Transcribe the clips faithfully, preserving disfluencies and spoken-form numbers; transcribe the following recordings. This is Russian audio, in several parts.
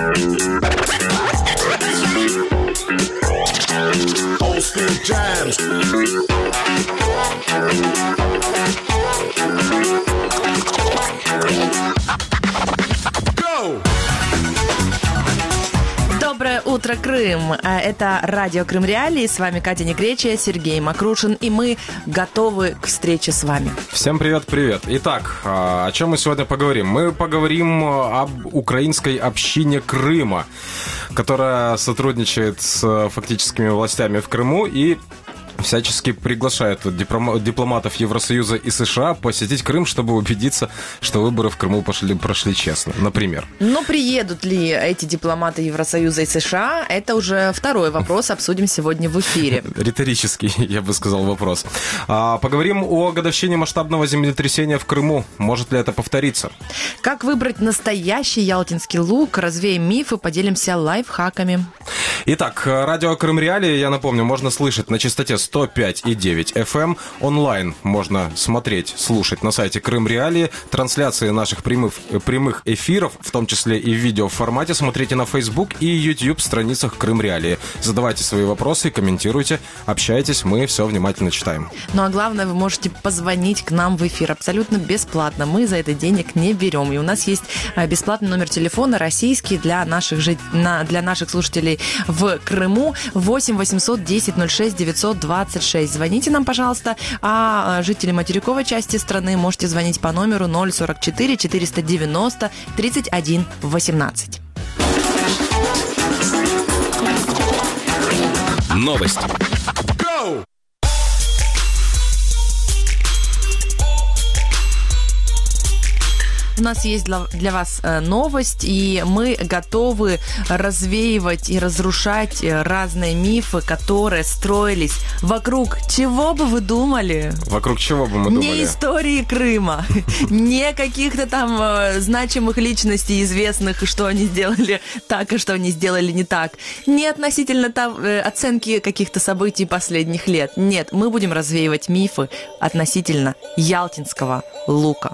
Доброе утро, Крым! Это радио Крым Реалии. С вами Катя Негречия, Сергей Макрушин, и мы готовы к встрече с вами. Всем привет-привет. Итак, о чем мы сегодня поговорим? Мы поговорим об украинской общине Крыма, которая сотрудничает с фактическими властями в Крыму и всячески приглашает дипломатов Евросоюза и США посетить Крым, чтобы убедиться, что выборы в Крыму пошли, прошли честно, например. Но приедут ли эти дипломаты Евросоюза и США, это уже второй вопрос, обсудим сегодня в эфире. Риторический, я бы сказал, вопрос. А, поговорим о годовщине масштабного землетрясения в Крыму. Может ли это повториться? Как выбрать настоящий ялтинский лук? Развеем мифы, поделимся лайфхаками. Итак, радио Крым Реалии, я напомню, можно слышать на частоте сто пять и девять эф эм. Онлайн можно смотреть, слушать на сайте Крым Реалии. Трансляции наших прямых, прямых эфиров, в том числе и в видеоформате, смотрите на Facebook и YouTube страницах Крым Реалии. Задавайте свои вопросы, комментируйте, общайтесь, мы все внимательно читаем. Ну а главное, вы можете позвонить к нам в эфир абсолютно бесплатно. Мы за это денег не берем. И у нас есть бесплатный номер телефона российский для наших, жит... для наших слушателей в Крыму. восемь восемьсот десять ноль шесть девятьсот двадцать шесть. Звоните нам, пожалуйста. А жители материковой части страны можете звонить по номеру ноль сорок четыре четыреста девяносто тридцать один восемнадцать. Новости. Go! У нас есть для вас новость, и мы готовы развеивать и разрушать разные мифы, которые строились вокруг чего бы вы думали? Вокруг чего бы мы думали? Не истории Крыма, не каких-то там значимых личностей, известных, что они сделали так, и что они сделали не так. Не относительно там, оценки каких-то событий последних лет. Нет, мы будем развеивать мифы относительно ялтинского лука.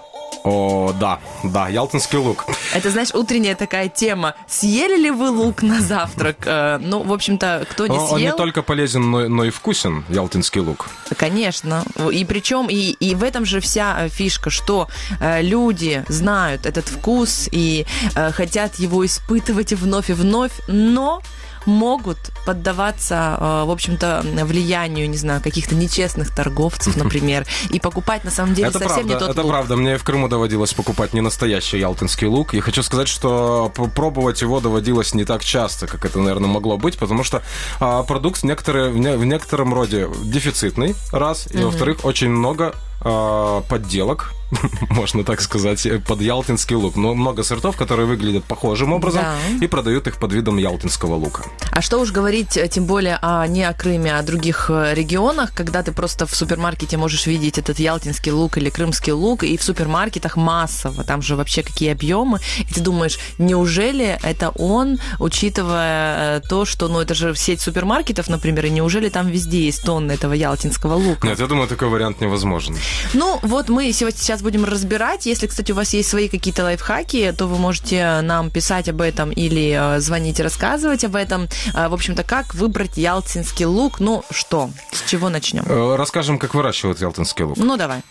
О, да, да, ялтинский лук. Это, знаешь, утренняя такая тема. Съели ли вы лук на завтрак? Э, ну, в общем-то, кто не съел... Он не только полезен, но, но и вкусен, ялтинский лук. Конечно. И причем, и, и в этом же вся фишка, что э, люди знают этот вкус и э, хотят его испытывать вновь и вновь, но... могут поддаваться, в общем-то, влиянию, не знаю, каких-то нечестных торговцев, например, и покупать, на самом деле, это совсем правда, не тот это лук. Это правда. Мне в Крыму доводилось покупать не настоящий ялтинский лук. И хочу сказать, что пробовать его доводилось не так часто, как это, наверное, могло быть, потому что а, продукт в, некоторые, в некотором роде дефицитный, раз, и, mm-hmm. во-вторых, очень много а, подделок, можно так сказать, под ялтинский лук. Но много сортов, которые выглядят похожим образом, да. и продают их под видом ялтинского лука. А что уж говорить, тем более о, не о Крыме, а о других регионах, когда ты просто в супермаркете можешь видеть этот ялтинский лук или крымский лук, и в супермаркетах массово, там же вообще какие объемы, и ты думаешь, неужели это он, учитывая то, что, ну, это же сеть супермаркетов, например, и неужели там везде есть тонны этого ялтинского лука? Нет, я думаю, такой вариант невозможен. Ну, вот мы сейчас будем разбирать. Если, кстати, у вас есть свои какие-то лайфхаки, то вы можете нам писать об этом или звонить и рассказывать об этом. В общем-то, как выбрать ялтинский лук? Ну, что? С чего начнем? Расскажем, как выращивают ялтинский лук. Ну, давай.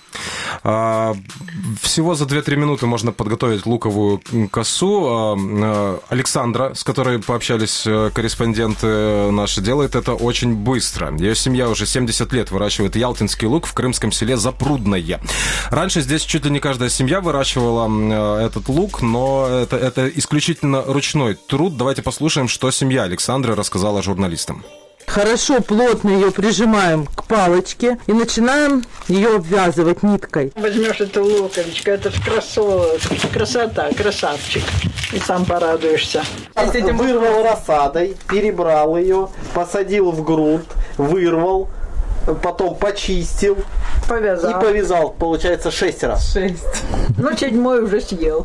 Всего за две-три минуты можно подготовить луковую косу. Александра, с которой пообщались корреспонденты наши, делает это очень быстро. Ее семья уже семьдесят лет выращивает ялтинский лук в крымском селе Запрудное. Раньше здесь чуть ли не каждая семья выращивала этот лук, но это, это исключительно ручной труд. Давайте послушаем, что семья Александры рассказала журналистам. Хорошо, плотно ее прижимаем к палочке и начинаем ее обвязывать ниткой. Возьмешь эту луковичку, это ж красота, красота, красавчик. И сам порадуешься. Вырвал рассадой, перебрал ее, посадил в грунт, вырвал, потом почистил. Повязал. И повязал, получается, шесть раз. Шесть. Ну, седьмой уже съел.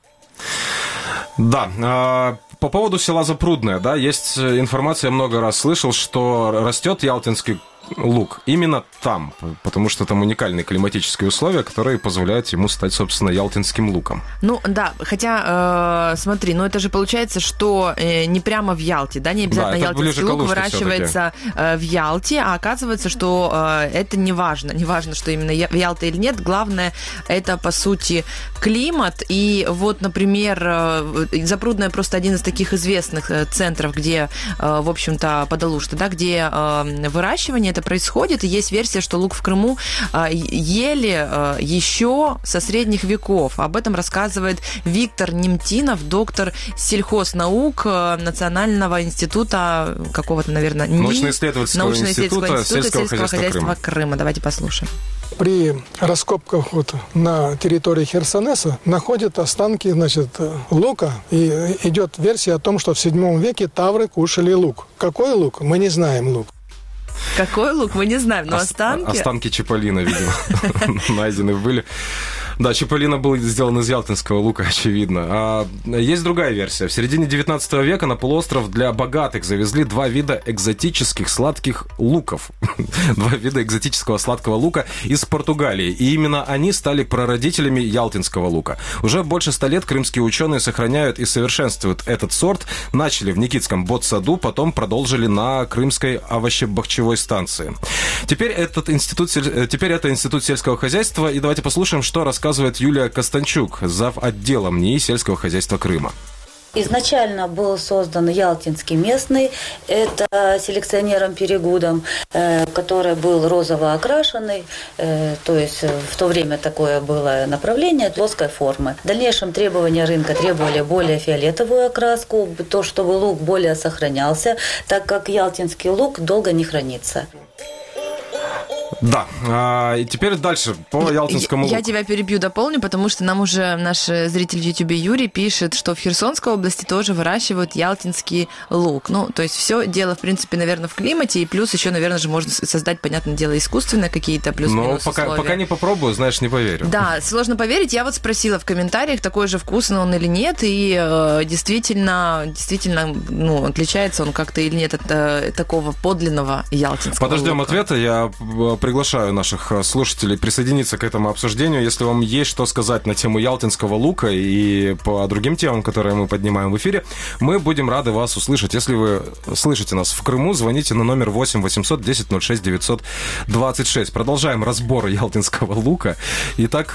Да, по поводу села Запрудное, да, есть информация, я много раз слышал, что растет ялтинский лук именно там, потому что там уникальные климатические условия, которые позволяют ему стать, собственно, ялтинским луком. Ну, да, хотя, э, смотри, ну это же получается, что э, не прямо в Ялте, да, не обязательно да, ялтинский лук выращивается э, в Ялте, а оказывается, что э, это не важно, не важно, что именно в Ялте или нет, главное, это, по сути, климат, и вот, например, э, Запрудное просто один из таких известных центров, где, э, в общем-то, Подолушта, да, где э, выращивание это происходит, и есть версия, что лук в Крыму э, ели э, еще со средних веков. Об этом рассказывает Виктор Немтинов, доктор сельхознаук Национального института какого-то, наверное, научно-исследовательского института, института сельского, сельского хозяйства, хозяйства Крыма. Крыма. Давайте послушаем. При раскопках вот на территории Херсонеса находят останки, значит, лука, и идет версия о том, что в седьмом веке тавры кушали лук. Какой лук? Мы не знаем лук. Какой лук? Мы не знаем, но останки... Останки Чиполлино, видимо, найдены были. Да, Чиполлино был сделан из ялтинского лука, очевидно. А есть другая версия. В середине девятнадцатого века на полуостров для богатых завезли два вида экзотических сладких луков. Два вида экзотического сладкого лука из Португалии. И именно они стали прародителями ялтинского лука. Уже больше ста лет крымские ученые сохраняют и совершенствуют этот сорт. Начали в Никитском ботсаду, потом продолжили на Крымской овощебахчевой станции. Теперь, этот институт, теперь это институт сельского хозяйства. И давайте послушаем, что рассказывает рассказывает Юлия Костанчук, зав. Отделом НИИ сельского хозяйства Крыма. Изначально был создан ялтинский местный, это селекционером Перегудом, который был розово окрашенный, то есть в то время такое было направление плоской формы. В дальнейшем требования рынка требовали более фиолетовую окраску, то, чтобы лук более сохранялся, так как ялтинский лук долго не хранится. Да, а, и теперь дальше по ялтинскому луку. Я тебя перебью, дополню, потому что нам уже наш зритель в Ютубе Юрий пишет, что в Херсонской области тоже выращивают ялтинский лук. Ну, то есть все дело, в принципе, наверное, в климате, и плюс еще, наверное же, можно создать, понятное дело, искусственно какие-то плюс-минус Но пока, условия. пока не попробую, знаешь, не поверю. Да, сложно поверить. Я вот спросила в комментариях, такой же вкусный он или нет, и э, действительно, действительно, ну, отличается он как-то или нет от э, такого подлинного ялтинского Подождем лука. ответа. Я приглашаю наших слушателей присоединиться к этому обсуждению. Если вам есть что сказать на тему ялтинского лука и по другим темам, которые мы поднимаем в эфире, мы будем рады вас услышать. Если вы слышите нас в Крыму, звоните на номер восемь восемьсот десять ноль шесть девятьсот двадцать шесть. Продолжаем разбор ялтинского лука. Итак,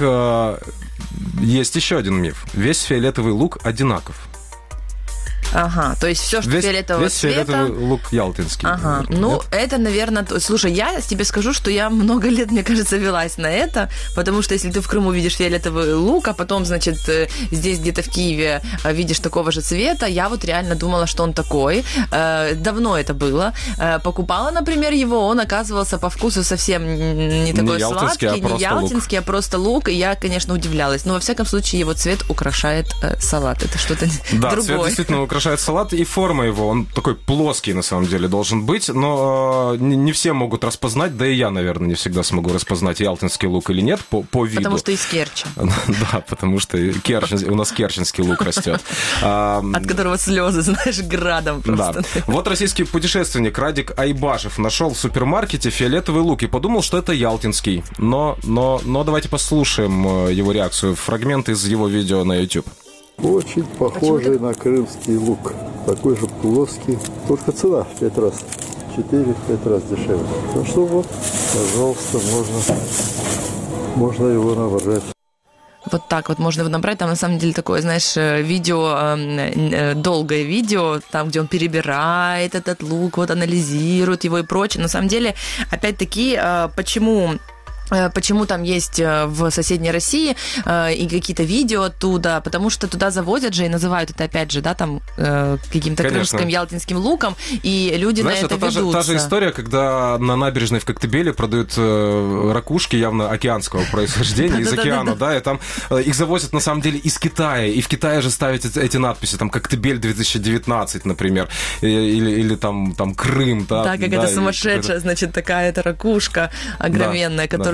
есть еще один миф. Весь фиолетовый лук одинаков. Ага, то есть все, что весь, фиолетового весь цвета... фиолетовый лук ялтинский. Ага, ну, Нет? это, наверное... Слушай, я тебе скажу, что я много лет, мне кажется, велась на это, потому что если ты в Крыму видишь фиолетовый лук, а потом, значит, здесь где-то в Киеве видишь такого же цвета, я вот реально думала, что он такой. Давно это было. Покупала, например, его, он оказывался по вкусу совсем не такой не сладкий, а не ялтинский, лук. а просто лук, и я, конечно, удивлялась. Но, во всяком случае, его цвет украшает салат. Это что-то да, другое. Цвет действительно украшает салат, и форма его, он такой плоский, на самом деле, должен быть, но э, не все могут распознать, да и я, наверное, не всегда смогу распознать, ялтинский лук или нет, по, по виду. Потому что из Керчи. Да, потому что у нас керченский лук растет. От которого слезы, знаешь, градом просто. Да. Вот российский путешественник Радик Айбашев нашел в супермаркете фиолетовый лук и подумал, что это ялтинский. Но, но, но давайте послушаем его реакцию. Фрагмент из его видео на YouTube. Очень похожий на крымский лук. Такой же плоский. Только цена в пять раз. четыре-пять раз дешевле. Ну что вот, пожалуйста, можно, можно его набрать. Вот так вот можно его набрать. Там, на самом деле, такое, знаешь, видео, долгое видео, там, где он перебирает этот лук, вот анализирует его и прочее. На самом деле, опять-таки, почему... Почему там есть в соседней России э, и какие-то видео оттуда? Потому что туда завозят же и называют это, опять же, да, там э, каким-то Конечно. крымским, ялтинским луком, и люди Знаешь, на это, это та ведутся. же, та же история, когда на набережной в Коктебеле продают э, ракушки явно океанского происхождения, из океана, да, и там их завозят, на самом деле, из Китая, и в Китае же ставят эти надписи, там, Коктебель две тысячи девятнадцать, например, или, или там, там Крым, да. Да, как да, это сумасшедшая, значит, такая-то ракушка огроменная, которую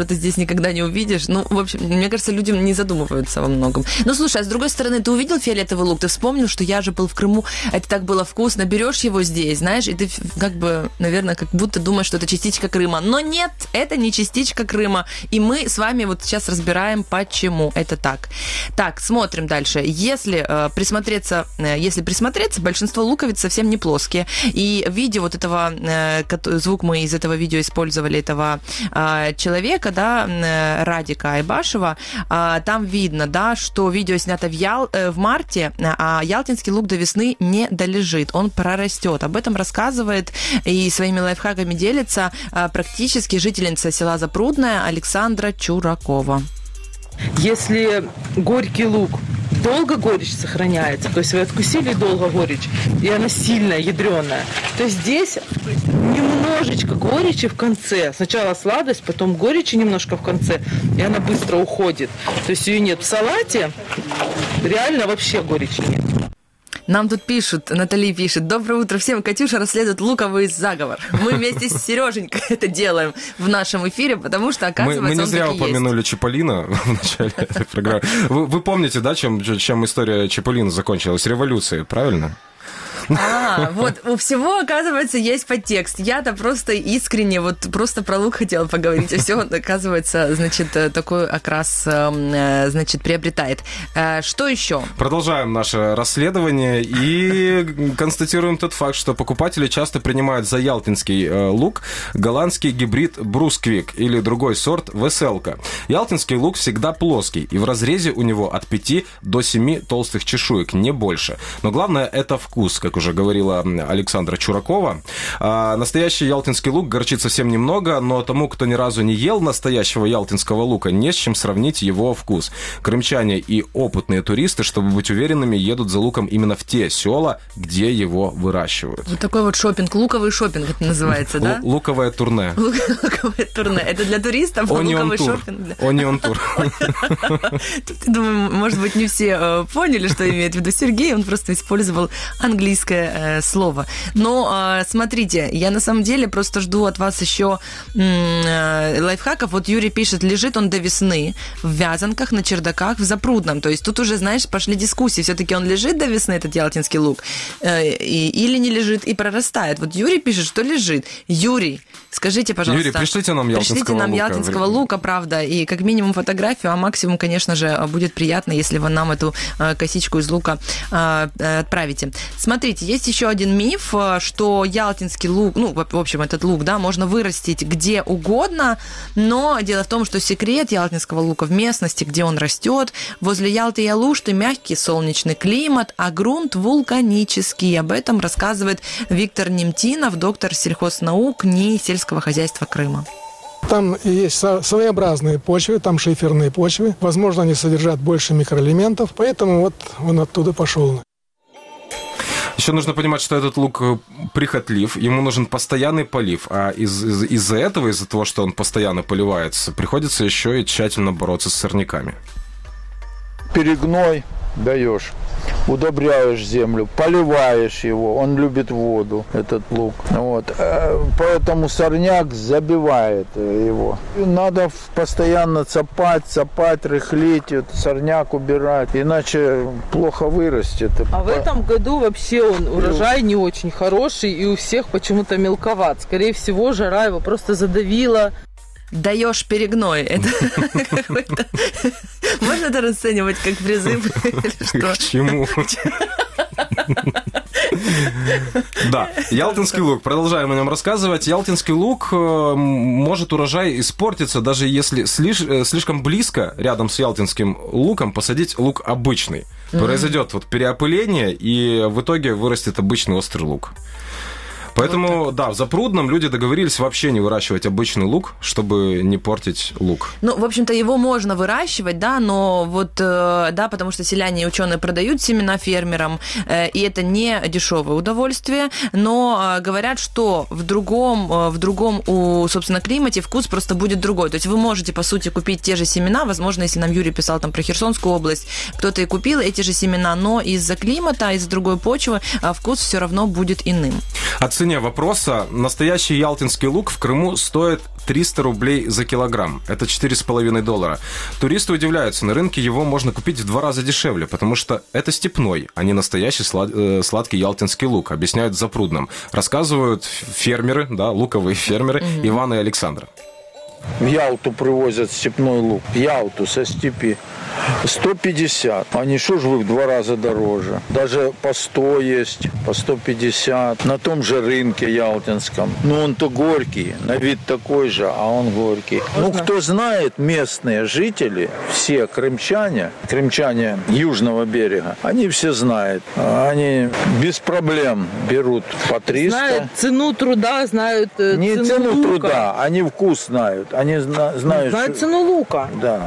которого ты здесь никогда не увидишь. Ну, в общем, мне кажется, люди не задумываются во многом. Ну, слушай, а с другой стороны, ты увидел фиолетовый лук, ты вспомнил, что я же был в Крыму, это так было вкусно, берешь его здесь, знаешь, и ты как бы, наверное, как будто думаешь, что это частичка Крыма. Но нет, это не частичка Крыма. И мы с вами вот сейчас разбираем, почему это так. Так, смотрим дальше. Если э, присмотреться, э, если присмотреться, большинство луковиц совсем не плоские. И видео вот этого, э, звук мы из этого видео использовали, этого э, человека, да, э, Радика Айбашева, э, там видно, да, что видео снято в, Ял, э, в марте, а ялтинский лук до весны не долежит, он прорастет. Об этом рассказывает и своими лайфхаками делится э, практически жительница села Запрудное Александра Чуракова. Если горький лук долго горечь сохраняется, то есть вы откусили долго горечь, и она сильная, ядреная, то здесь немножечко горечи в конце. Сначала сладость, потом горечи немножко в конце, и она быстро уходит. То есть ее нет в салате, реально вообще горечи нет. Нам тут пишут, Натали пишет: доброе утро всем, Катюша расследует луковый заговор. Мы вместе с Сереженькой это делаем в нашем эфире, потому что, оказывается, мы, мы не он зря таки упомянули есть. Чиполлино в начале этой программы. Вы, вы помните, да, чем, чем история Чиполлино закончилась? Революцией, правильно? А, вот у всего, оказывается, есть подтекст. Я-то просто искренне вот просто про лук хотела поговорить, а все, оказывается, значит, такой окрас, значит, приобретает. Что еще? Продолжаем наше расследование и констатируем тот факт, что покупатели часто принимают за ялтинский лук голландский гибрид Брусквик или другой сорт Веселка. Ялтинский лук всегда плоский, и в разрезе у него от пяти до семи толстых чешуек, не больше. Но главное – это вкус, как уже говорила Александра Чуракова. А настоящий ялтинский лук горчит совсем немного, но тому, кто ни разу не ел настоящего ялтинского лука, не с чем сравнить его вкус. Крымчане и опытные туристы, чтобы быть уверенными, едут за луком именно в те села, где его выращивают. Вот такой вот шопинг, луковый шопинг это называется, да? Луковое турне. Луковое турне. Это для туристов, а луковый шопинг. Онион тур. Тут, я думаю, может быть, не все поняли, что имеет в виду Сергей, он просто использовал английское э, слово. Но э, смотрите, я на самом деле просто жду от вас еще э, лайфхаков. Вот Юрий пишет, лежит он до весны в вязанках, на чердаках, в Запрудном. То есть тут уже, знаешь, пошли дискуссии. Все-таки он лежит до весны, этот ялтинский лук, э, и, или не лежит и прорастает. Вот Юрий пишет, что лежит. Юрий, скажите, пожалуйста. Юрий, пришлите нам ялтинского пришлите нам лука. ялтинского лука, правда, и как минимум фотографию, а максимум, конечно же, будет приятно, если вы нам эту э, косичку из лука э, отправите. Смотрите, есть еще один миф, что ялтинский лук, ну, в общем, этот лук, да, можно вырастить где угодно, но дело в том, что секрет ялтинского лука в местности, где он растет. Возле Ялты и Алушты мягкий солнечный климат, а грунт вулканический. Об этом рассказывает Виктор Немтинов, доктор сельхознаук НИИ сельского хозяйства Крыма. Там есть своеобразные почвы, там шиферные почвы. Возможно, они содержат больше микроэлементов, поэтому вот он оттуда пошел. Еще нужно понимать, что этот лук прихотлив, ему нужен постоянный полив, а из- из- из-за этого, из-за того, что он постоянно поливается, приходится еще и тщательно бороться с сорняками. Перегной даешь, удобряешь землю, поливаешь его, он любит воду, этот лук. Вот. Поэтому сорняк забивает его. Надо постоянно цапать, цапать, рыхлить, сорняк убирать, иначе плохо вырастет. А в этом году вообще он урожай не очень хороший, и у всех почему-то мелковат. Скорее всего, жара его просто задавила. Даешь перегной. Это какой-то... Можно это расценивать как призыв? К чему? Да, ялтинский лук. Продолжаем о нем рассказывать. Ялтинский лук может урожай испортиться, даже если слиш- слишком близко рядом с ялтинским луком посадить лук обычный. Mm-hmm. Произойдет вот переопыление, и в итоге вырастет обычный острый лук. Поэтому, вот да, в Запрудном люди договорились вообще не выращивать обычный лук, чтобы не портить лук. Ну, в общем-то, его можно выращивать, да, но вот, да, потому что селяне и ученые продают семена фермерам, и это не дешевое удовольствие, но говорят, что в другом, в другом, собственно, климате вкус просто будет другой. То есть вы можете, по сути, купить те же семена, возможно, если нам Юрий писал там про Херсонскую область, кто-то и купил эти же семена, но из-за климата, из-за другой почвы вкус все равно будет иным. О цене продолжение вопроса. Настоящий ялтинский лук в Крыму стоит триста рублей за килограмм. Это четыре с половиной доллара. Туристы удивляются, на рынке его можно купить в два раза дешевле, потому что это степной, а не настоящий слад... сладкий ялтинский лук, объясняют в Запрудном. Рассказывают фермеры, да, луковые фермеры mm-hmm. Иван и Александра. В Ялту привозят степной лук, в Ялту со степи. сто пятьдесят. Они что ж вы в два раза дороже? Даже по сто есть, по сто пятьдесят. На том же рынке ялтинском. Ну, он-то горький, на вид такой же, а он горький. Можно? Ну, кто знает, местные жители, все крымчане, крымчане южного берега, они все знают. Они без проблем берут по триста. Знают цену труда, знают цену Не цену, цену лука. труда, они вкус знают. Они зна- знают, знают что... цену лука. Да.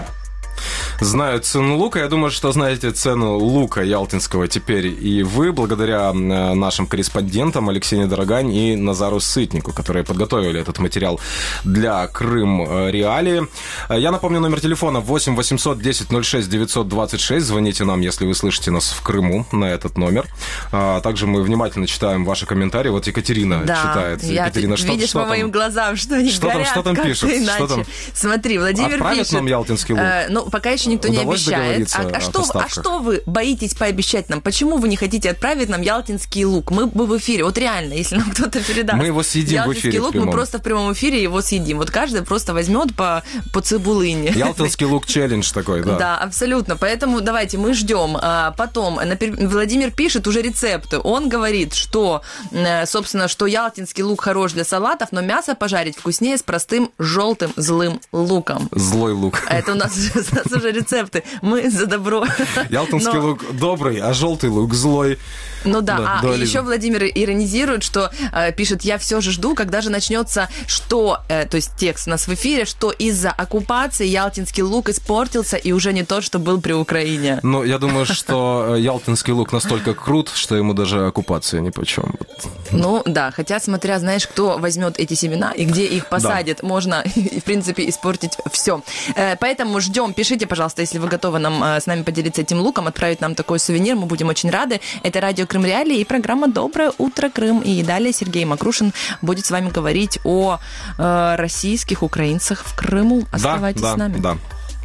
Знают цену лука. Я думаю, что знаете цену лука ялтинского теперь и вы, благодаря нашим корреспондентам Алексею Дорогань и Назару Сытнику, которые подготовили этот материал для Крым Реалии. Я напомню, номер телефона восемь восемьсот десять ноль шесть девятьсот двадцать шесть. Звоните нам, если вы слышите нас в Крыму, на этот номер. Также мы внимательно читаем ваши комментарии. Вот Екатерина да, читает. Я, Екатерина, ты что, видишь что по там? моим глазам, что они что горят, там, что там пишут? иначе. Что там? Смотри, Владимир Отправят пишет. нам ялтинский лук? Э, ну, пока еще никто Удалось не обещает. А, а, что, а что вы боитесь пообещать нам? Почему вы не хотите отправить нам ялтинский лук? Мы бы в эфире, вот реально, если нам кто-то передаст мы его съедим в эфире лук, мы просто в прямом эфире его съедим. Вот каждый просто возьмет по, по цибулыне. Ялтинский лук челлендж такой, да. Да, абсолютно. Поэтому давайте мы ждем. А потом Владимир пишет уже рецепты. Он говорит, что, собственно, что ялтинский лук хорош для салатов, но мясо пожарить вкуснее с простым желтым злым луком. Злой лук. Это у нас, у нас уже рецепты. Мы за добро. Ялтинский Но... лук добрый, а желтый лук злой. Ну да, да а дуализм. Еще Владимир иронизирует, что э, пишет, я все же жду, когда же начнется, что, э, то есть текст у нас в эфире, что из-за оккупации ялтинский лук испортился и уже не тот, что был при Украине. Ну, я думаю, что ялтинский лук настолько крут, что ему даже оккупация нипочем. Ну да, хотя смотря, знаешь, кто возьмет эти семена и где их посадит, да. Можно, в принципе, испортить все. Э, поэтому ждем, пишите, пожалуйста, если вы готовы нам, э, с нами поделиться этим луком, отправить нам такой сувенир, мы будем очень рады. Это радио Крым Реалии и программа «Доброе утро, Крым». И далее Сергей Макрушин будет с вами говорить о э, российских украинцах в Крыму. Оставайтесь да, с нами. Да, да.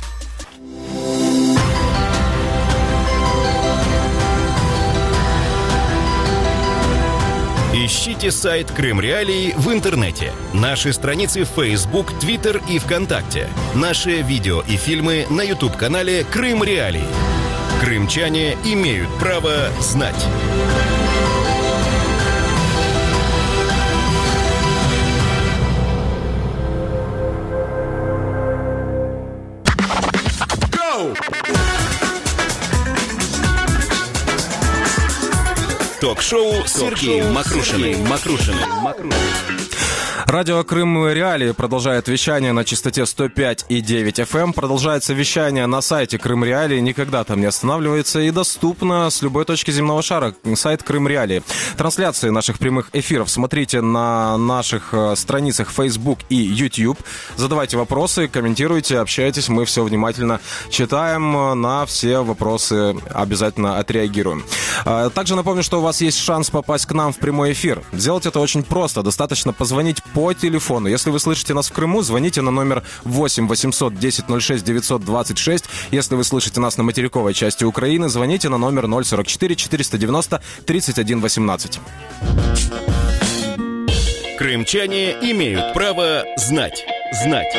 Ищите сайт Крым Реалии в интернете, наши страницы в Facebook, Twitter и ВКонтакте, наши видео и фильмы на YouTube-канале Крым Реалии. Крымчане имеют право знать. Ток-шоу с Сергеем Макрушиным. Макрушиным. Радио Крым Реалии продолжает вещание на частоте сто пять и девять эф эм. Продолжается вещание на сайте Крым Реалии. Никогда там не останавливается и доступно с любой точки земного шара. Сайт Крым Реалии. Трансляции наших прямых эфиров смотрите на наших страницах Facebook и YouTube. Задавайте вопросы, комментируйте, общайтесь. Мы все внимательно читаем. На все вопросы обязательно отреагируем. Также напомню, что у вас есть шанс попасть к нам в прямой эфир. Сделать это очень просто. Достаточно позвонить по телефону. Если вы слышите нас в Крыму, звоните на номер восемь восемьсот десять ноль шесть девятьсот двадцать шесть. Если вы слышите нас на материковой части Украины, звоните на номер ноль сорок четыре четыреста девяносто тридцать один восемнадцать. Крымчане имеют право знать. Знать.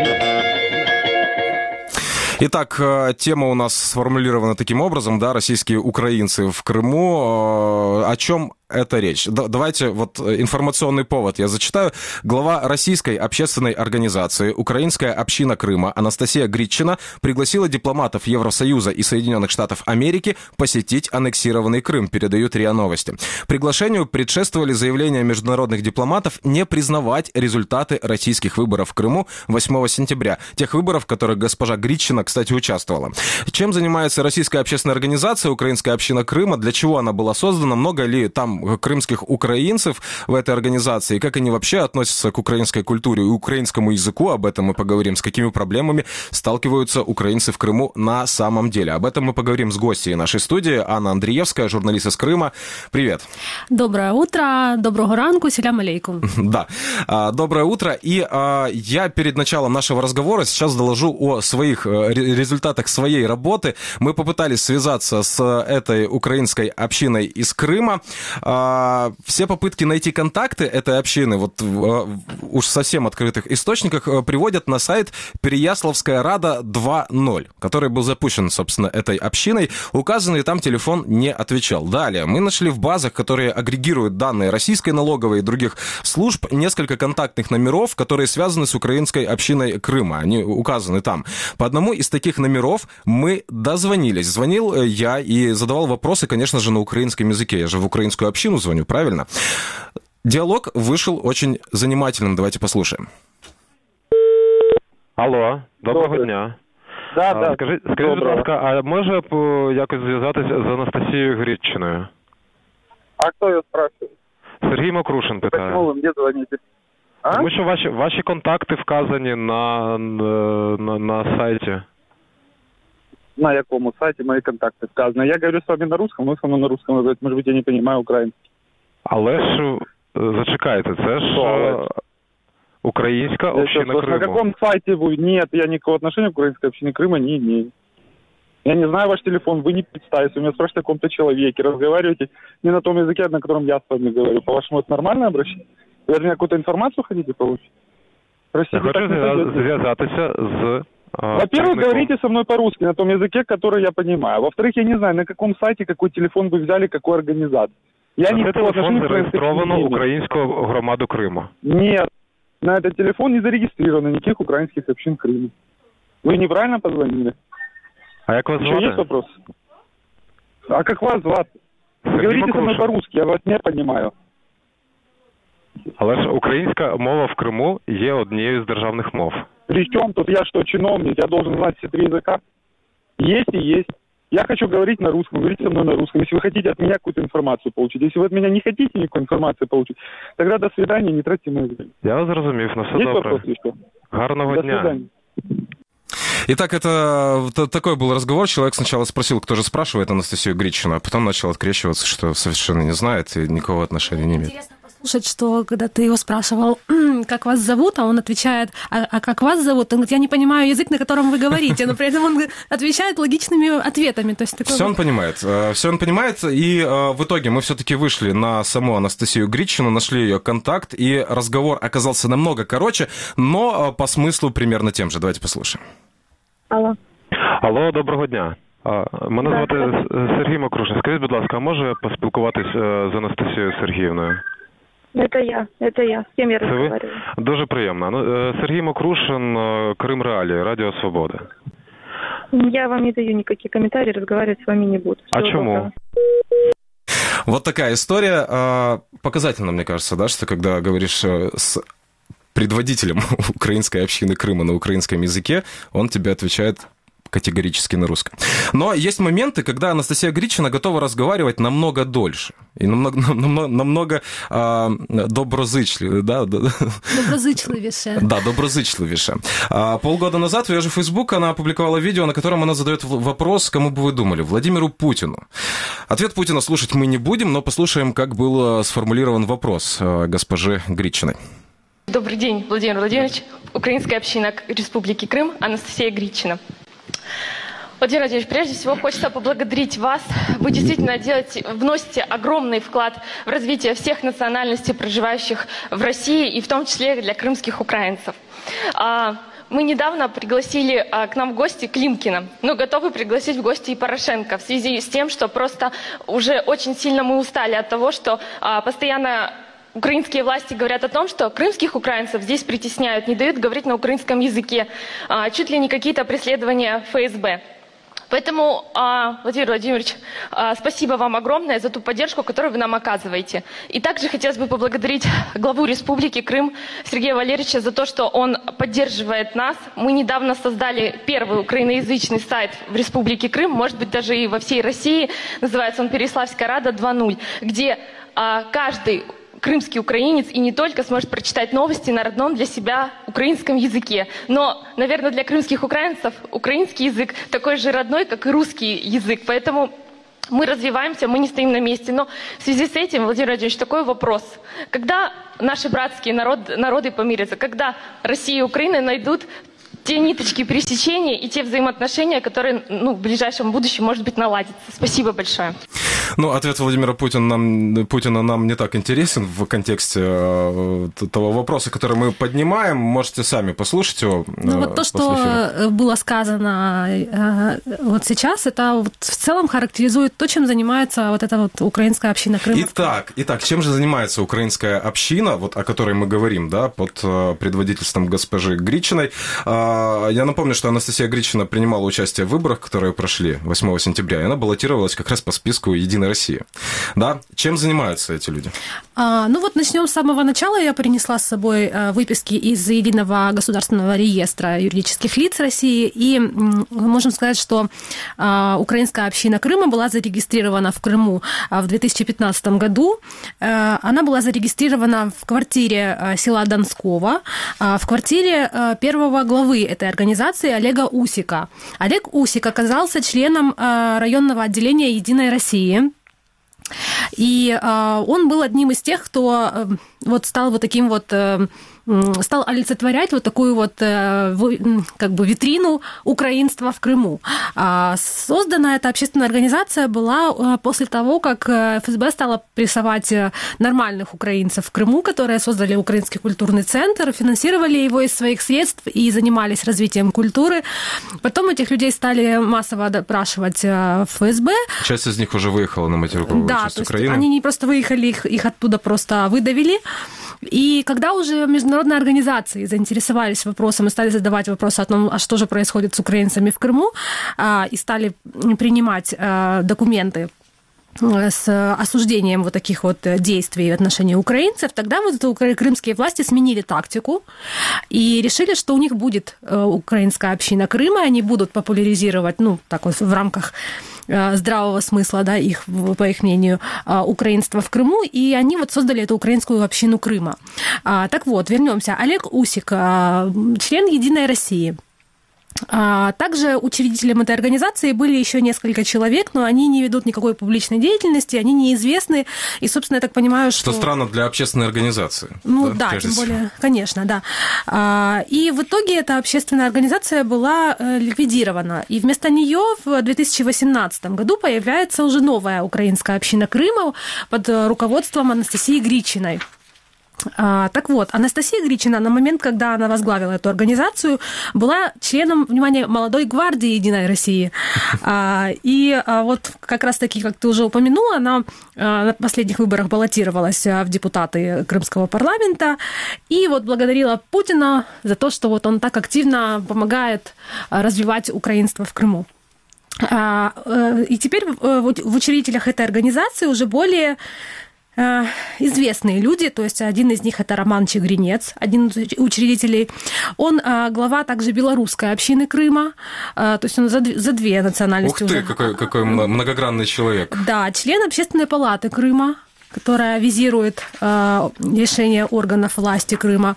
Итак, тема у нас сформулирована таким образом, да, российские украинцы в Крыму. О чем это речь? Давайте вот информационный повод я зачитаю. Глава Российской общественной организации «Украинская община Крыма» Анастасия Гритчина пригласила дипломатов Евросоюза и Соединенных Штатов Америки посетить аннексированный Крым, передают РИА Новости. Приглашению предшествовали заявления международных дипломатов не признавать результаты российских выборов в Крыму восьмого сентября. Тех выборов, в которых госпожа Гритчина, кстати, участвовала. Чем занимается Российская общественная организация «Украинская община Крыма», для чего она была создана, много ли там там крымских украинцев в этой организации, как они вообще относятся к украинской культуре и украинскому языку, об этом мы поговорим, с какими проблемами сталкиваются украинцы в Крыму на самом деле. Об этом мы поговорим с гостьей нашей студии, Анна Андреевская, журналист из Крыма. Привет. Доброе утро, доброго ранку, селям алейкум. Да, доброе утро. И я перед началом нашего разговора сейчас доложу о своих результатах своей работы. Мы попытались связаться с этой украинской общиной из Крыма. Все попытки найти контакты этой общины, вот уж совсем открытых источниках, приводят на сайт Переяславская Рада два ноль, который был запущен, собственно, этой общиной. Указанный там телефон не отвечал. Далее мы нашли в базах, которые агрегируют данные российской налоговой и других служб, несколько контактных номеров, которые связаны с украинской общиной Крыма. Они указаны там. По одному из таких номеров мы дозвонились. Звонил я и задавал вопросы, конечно же, на украинском языке. Я же в украинскую общину звоню, правильно? Диалог вышел очень занимательным. Давайте послушаем. Алло, доброго Добре. дня. Да, а, да. Скажіть, скажіть, будь ласка, а може якось зв'язатися з Анастасією Грідчиною? А хто її спрашиває? Сергій Мокрушин питає. Почему ви мені дзвоните? А? Тому що ваші, ваші контакти вказані на, на, на сайті. На якому сайті мої контакти вказані? Я говорю з вами на русском, ви со мною на русском говорите. Може бути, я не розумію українську. Але ж, зачекайте, це ж Що? Українська я община что, Крыма. На каком сайте вы? Нет, я никакого отношения к украинской общине Крыма не имею. Я не знаю ваш телефон, вы не представитесь, вы меня спрашиваете о каком-то человеке, разговариваете не на том языке, на котором я с вами говорю. По-вашему, это нормальное обращение? Вы от меня какую-то информацию хотите получить? Простите, я хочу связаться с... Во-первых, говорите со мной по-русски, на том языке, который я понимаю. Во-вторых, я не знаю, на каком сайте, какой телефон вы взяли, какой организации. Я на цей телефон зареєстровано Українську громаду Криму. Нет. На этот телефон не зарегистрировано никаких украинских общин Крыма. Вы неправильно позвонили. А как вас звать? Еще есть вопрос? А как вас звать? Говорите со мной по-русски, я вас не понимаю. Але ж українська мова в Криму є однією з державних мов. При чем тут я что, чиновник? Я должен знать все три языка? Есть и есть. Я хочу говорить на русском, говорите со мной на русском. Если вы хотите от меня какую-то информацию получить. Если вы от меня не хотите никакой информации получить, тогда до свидания, не тратьте мое время. Я вас зрозумів, на все Есть добре. вопрос еще? Гарного до дня. Свидания. Итак, это такой был разговор. Человек сначала спросил, кто же спрашивает Анастасию Гридчину, а потом начал открещиваться, что совершенно не знает и никакого отношения не имеет. Слушать, что когда ты его спрашивал, как вас зовут, а он отвечает, а, а как вас зовут? Он говорит, я не понимаю язык, на котором вы говорите, но при этом он отвечает логичными ответами. То есть такой все вот... он понимает, все он понимает, и в итоге мы все-таки вышли на саму Анастасию Гридчину, нашли ее контакт, и разговор оказался намного короче, но по смыслу примерно тем же. Давайте послушаем. Алло. Алло, доброго дня. Мене да, звати Сергій Мокрушин. Скажіть, будь ласка, а може поспілкуватись з Анастасією Сергіївною? Это я, это я. С кем я Це разговариваю? Ви? Дуже приємно. Ну, Сергій Мокрушин, Крым Реалии, Радио Свобода. Я вам не даю никакие комментарии, разговаривать с вами не буду. Всего а чему? Доброго. Вот такая история. Показательно, мне кажется, да, что когда говоришь с предводителем украинской общины Крыма на украинском языке, он тебе отвечает категорически на русском. Но есть моменты, когда Анастасия Гридчина готова разговаривать намного дольше. И намного, намного, намного а, доброзычливее. Да? Доброзычливее. Да, доброзычливее. А, полгода назад в ее же Facebook она опубликовала видео, на котором она задает вопрос, кому бы вы думали, Владимиру Путину. Ответ Путина слушать мы не будем, но послушаем, как был сформулирован вопрос госпожи Гридчиной. Добрый день, Владимир Владимирович. Украинская община Республики Крым, Анастасия Гридчина. Владимир Владимирович, прежде всего хочется поблагодарить вас. Вы действительно делаете, вносите огромный вклад в развитие всех национальностей, проживающих в России, и в том числе для крымских украинцев. Мы недавно пригласили к нам в гости Климкина, но готовы пригласить в гости и Порошенко в связи с тем, что просто уже очень сильно мы устали от того, что постоянно украинские власти говорят о том, что крымских украинцев здесь притесняют, не дают говорить на украинском языке, чуть ли не какие-то преследования эф эс бэ. Поэтому, Владимир Владимирович, спасибо вам огромное за ту поддержку, которую вы нам оказываете. И также хотелось бы поблагодарить главу Республики Крым Сергея Валерьевича за то, что он поддерживает нас. Мы недавно создали первый украиноязычный сайт в Республике Крым, может быть, даже и во всей России. Называется он «Переславская Рада два ноль», где каждый крымский украинец и не только сможет прочитать новости на родном для себя украинском языке. Но, наверное, для крымских украинцев украинский язык такой же родной, как и русский язык. Поэтому мы развиваемся, мы не стоим на месте. Но в связи с этим, Владимир Владимирович, такой вопрос. Когда наши братские народ, народы помирятся? Когда Россия и Украина найдут те ниточки пересечения и те взаимоотношения, которые ну, в ближайшем будущем, может быть, наладятся? Спасибо большое. Ну, ответ Владимира Путина нам, Путина нам не так интересен в контексте э, того вопроса, который мы поднимаем. Можете сами послушать его. Э, ну, вот то, что эфира. Было сказано э, вот сейчас, это вот в целом характеризует то, чем занимается вот эта вот украинская община Крыма. Итак, итак, чем же занимается украинская община, вот о которой мы говорим, да, под э, предводительством госпожи Гричиной? Э, я напомню, что Анастасия Гричина принимала участие в выборах, которые прошли восьмого сентября, и она баллотировалась как раз по списку «Единой России». Да? Чем занимаются эти люди? А, ну вот начнем с самого начала. Я принесла с собой выписки из Единого государственного реестра юридических лиц России, и мы можем сказать, что украинская община Крыма была зарегистрирована в Крыму в две тысячи пятнадцатом году. Она была зарегистрирована в квартире села Донского, в квартире первого главы этой организации Олега Усика. Олег Усик оказался членом районного отделения Единой России. И э, он был одним из тех, кто э, вот стал вот таким вот, э, стал олицетворять вот такую вот э, как бы витрину украинства в Крыму. А создана эта общественная организация была после того, как эф эс бэ стала прессовать нормальных украинцев в Крыму, которые создали Украинский культурный центр, финансировали его из своих средств и занимались развитием культуры. Потом этих людей стали массово допрашивать в эф эс бэ. Часть из них уже выехала на материковую да, часть то есть Украины. Они не просто выехали, их, их оттуда просто выдавили. И когда уже международные организации заинтересовались вопросом и стали задавать вопросы о том, а что же происходит с украинцами в Крыму, и стали принимать документы с осуждением вот таких вот действий в отношении украинцев, тогда вот крымские власти сменили тактику и решили, что у них будет украинская община Крыма, они будут популяризировать, ну, так вот в рамках здравого смысла, да, их, по их мнению, украинства в Крыму, и они вот создали эту украинскую общину Крыма. Так вот, вернемся. Олег Усик, член Единой России. Также учредителем этой организации были еще несколько человек, но они не ведут никакой публичной деятельности, они неизвестны, и, собственно, я так понимаю, что... Что странно для общественной организации. Ну да, да тем более, конечно, да. И в итоге эта общественная организация была ликвидирована, и вместо нее в две тысячи восемнадцатом году появляется уже новая украинская община Крыма под руководством Анастасии Гричиной. А, так вот, Анастасия Гричина на момент, когда она возглавила эту организацию, была членом, внимание, молодой гвардии Единой России. А, и а, вот как раз-таки, как ты уже упомянула, она а, на последних выборах баллотировалась в депутаты Крымского парламента и вот благодарила Путина за то, что вот он так активно помогает развивать украинство в Крыму. А, и теперь в учредителях этой организации уже более известные люди, то есть один из них это Роман Чигринец, один из учредителей. Он глава также белорусской общины Крыма, то есть он за две национальности. Ух ты, уже. Какой, какой многогранный человек. Да, член Общественной палаты Крыма, которая визирует решения органов власти Крыма.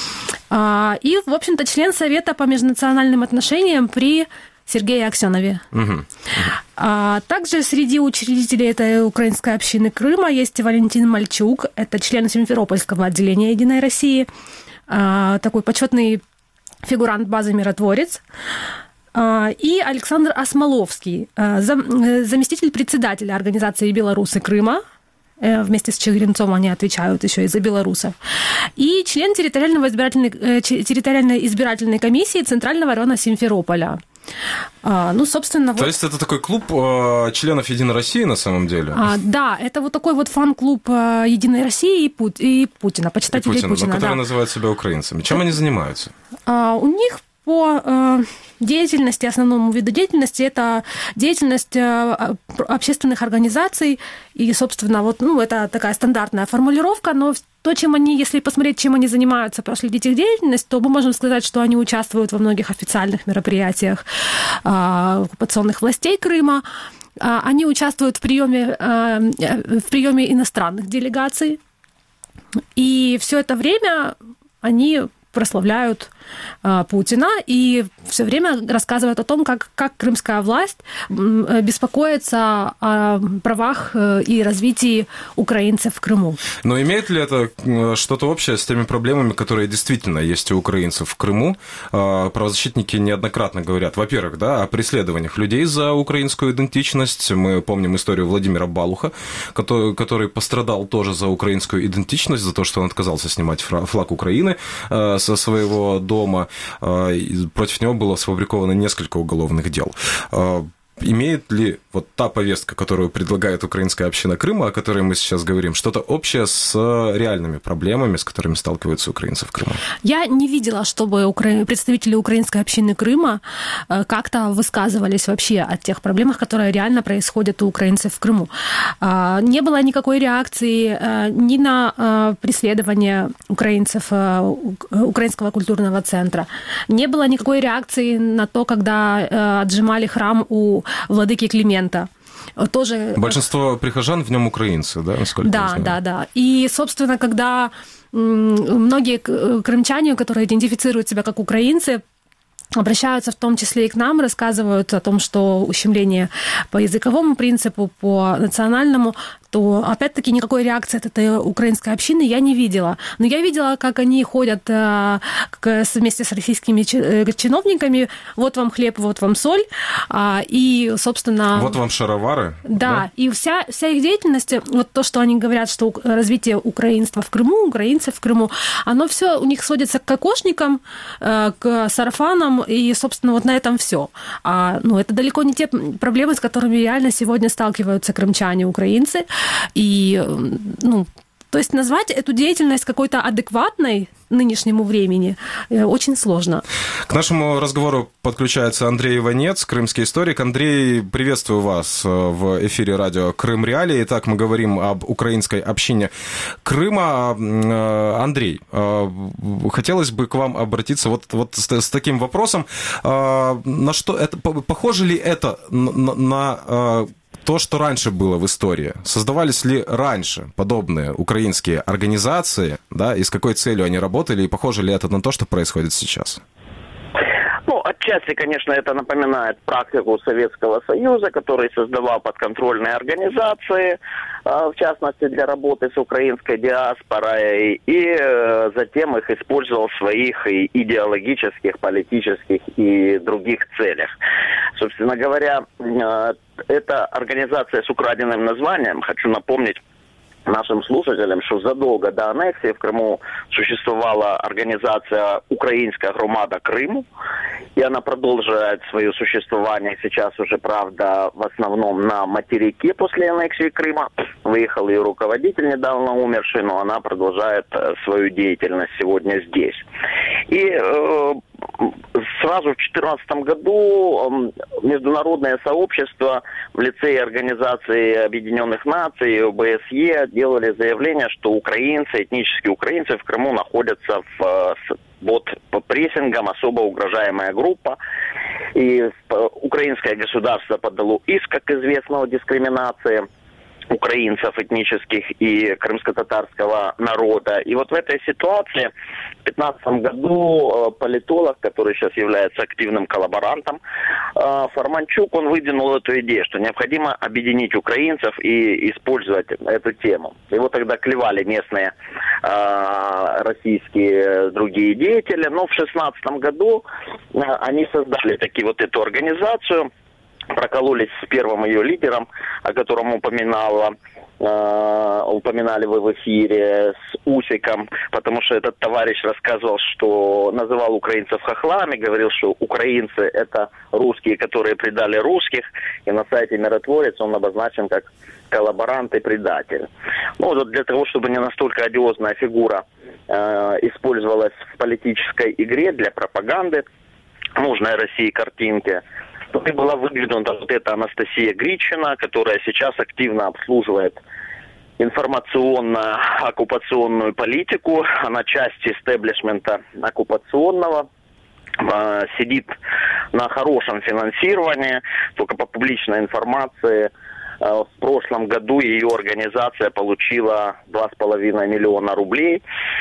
И, в общем-то, член Совета по межнациональным отношениям при Сергее Аксенове. Угу. А также среди учредителей этой украинской общины Крыма есть Валентин Мальчук, это член Симферопольского отделения Единой России, а, такой почетный фигурант базы «Миротворец». А, и Александр Осмоловский, а, зам, заместитель председателя организации «Белорусы Крыма». Вместе с Чигринцом они отвечают еще и за белорусов. И член территориального избирательной, территориальной избирательной комиссии Центрального района Симферополя. А, ну, собственно, То вот... есть это такой клуб э, членов Единой России на самом деле? А, да, это вот такой вот фан-клуб э, Единой России и, Пут... и Путина, почитателей и Путина, Путина. Но которые да. называют себя украинцами. Чем они занимаются? А, у них по э, деятельности, основному виду деятельности, это деятельность э, общественных организаций. И, собственно, вот, ну, это такая стандартная формулировка, но то, чем они, если посмотреть, чем они занимаются, проследить их деятельность, то мы можем сказать, что они участвуют во многих официальных мероприятиях э, оккупационных властей Крыма. Они участвуют в приеме, в приеме иностранных делегаций. И все это время они прославляют Путина и все время рассказывают о том, как, как крымская власть беспокоится о правах и развитии украинцев в Крыму. Но имеет ли это что-то общее с теми проблемами, которые действительно есть у украинцев в Крыму? Правозащитники неоднократно говорят, во-первых, да, о преследованиях людей за украинскую идентичность. Мы помним историю Владимира Балуха, который, который пострадал тоже за украинскую идентичность, за то, что он отказался снимать флаг Украины со своего дома. дома. Против него было сфабриковано несколько уголовных дел. Имеет ли вот та повестка, которую предлагает украинская община Крыма, о которой мы сейчас говорим, что-то общее с реальными проблемами, с которыми сталкиваются украинцы в Крыму? Я не видела, чтобы укра... представители украинской общины Крыма как-то высказывались вообще о тех проблемах, которые реально происходят у украинцев в Крыму. Не было никакой реакции ни на преследование украинцев Украинского культурного центра, не было никакой реакции на то, когда отжимали храм у владыки Климента. Тоже... Большинство прихожан в нем украинцы, да, насколько да, я знаю? Да, да. И, собственно, когда многие крымчане, которые идентифицируют себя как украинцы, обращаются в том числе и к нам, рассказывают о том, что ущемление по языковому принципу, по национальному, то, опять-таки, никакой реакции от этой украинской общины я не видела. Но я видела, как они ходят вместе с российскими чиновниками, вот вам хлеб, вот вам соль, и, собственно... Вот вам шаровары. Да, да? И вся, вся их деятельность, вот то, что они говорят, что развитие украинства в Крыму, украинцев в Крыму, оно все у них сводится к кокошникам, к сарафанам, и, собственно, вот на этом все. А, ну, это далеко не те проблемы, с которыми реально сегодня сталкиваются крымчане, украинцы. И, ну, то есть назвать эту деятельность какой-то адекватной нынешнему времени очень сложно. К нашему разговору подключается Андрей Иванец, крымский историк. Андрей, приветствую вас в эфире радио «Крым Реалии». Итак, мы говорим об украинской общине Крыма. Андрей, хотелось бы к вам обратиться вот, вот с, с таким вопросом. На что это, похоже ли это на... на то, что раньше было в истории, создавались ли раньше подобные украинские организации, да, и с какой целью они работали, и похоже ли это на то, что происходит сейчас? Ну, отчасти, конечно, это напоминает практику Советского Союза, который создавал подконтрольные организации, в частности, для работы с украинской диаспорой, и затем их использовал в своих идеологических, политических и других целях. Собственно говоря, эта организация с украденным названием, хочу напомнить нашим слушателям, что задолго до аннексии в Крыму существовала организация «Украинская громада Крыму», и она продолжает свое существование сейчас уже, правда, в основном на материке после аннексии Крыма. Выехал ее руководитель, недавно умерший, но она продолжает свою деятельность сегодня здесь. И э, сразу в две тысячи четырнадцатом году международное сообщество в лице Организации Объединенных Наций, о бэ эс е, делали заявление, что украинцы, этнические украинцы в Крыму находятся в, под прессингом, особо угрожаемая группа. И украинское государство подало иск, как известно, о дискриминации украинцев этнических и крымско-татарского народа. И вот в этой ситуации в две тысячи пятнадцатом году политолог, который сейчас является активным коллаборантом, Форманчук, он выдвинул эту идею, что необходимо объединить украинцев и использовать эту тему. Его тогда клевали местные российские другие деятели, но в две тысячи шестнадцатом году они создали таки вот эту организацию, прокололись с первым ее лидером, о котором упоминала, э, упоминали вы в эфире, с Усиком, потому что этот товарищ рассказывал, что называл украинцев хохлами, говорил, что украинцы – это русские, которые предали русских, и на сайте «Миротворец» он обозначен как коллаборант и предатель. Ну, вот для того, чтобы не настолько одиозная фигура э, использовалась в политической игре для пропаганды, нужной России картинке, то и была выдвинута вот эта Анастасия Гричина, которая сейчас активно обслуживает информационно-оккупационную политику. Она часть истеблишмента оккупационного, сидит на хорошем финансировании, только по публичной информации. В прошлом году ее организация получила два с половиной миллиона рублей.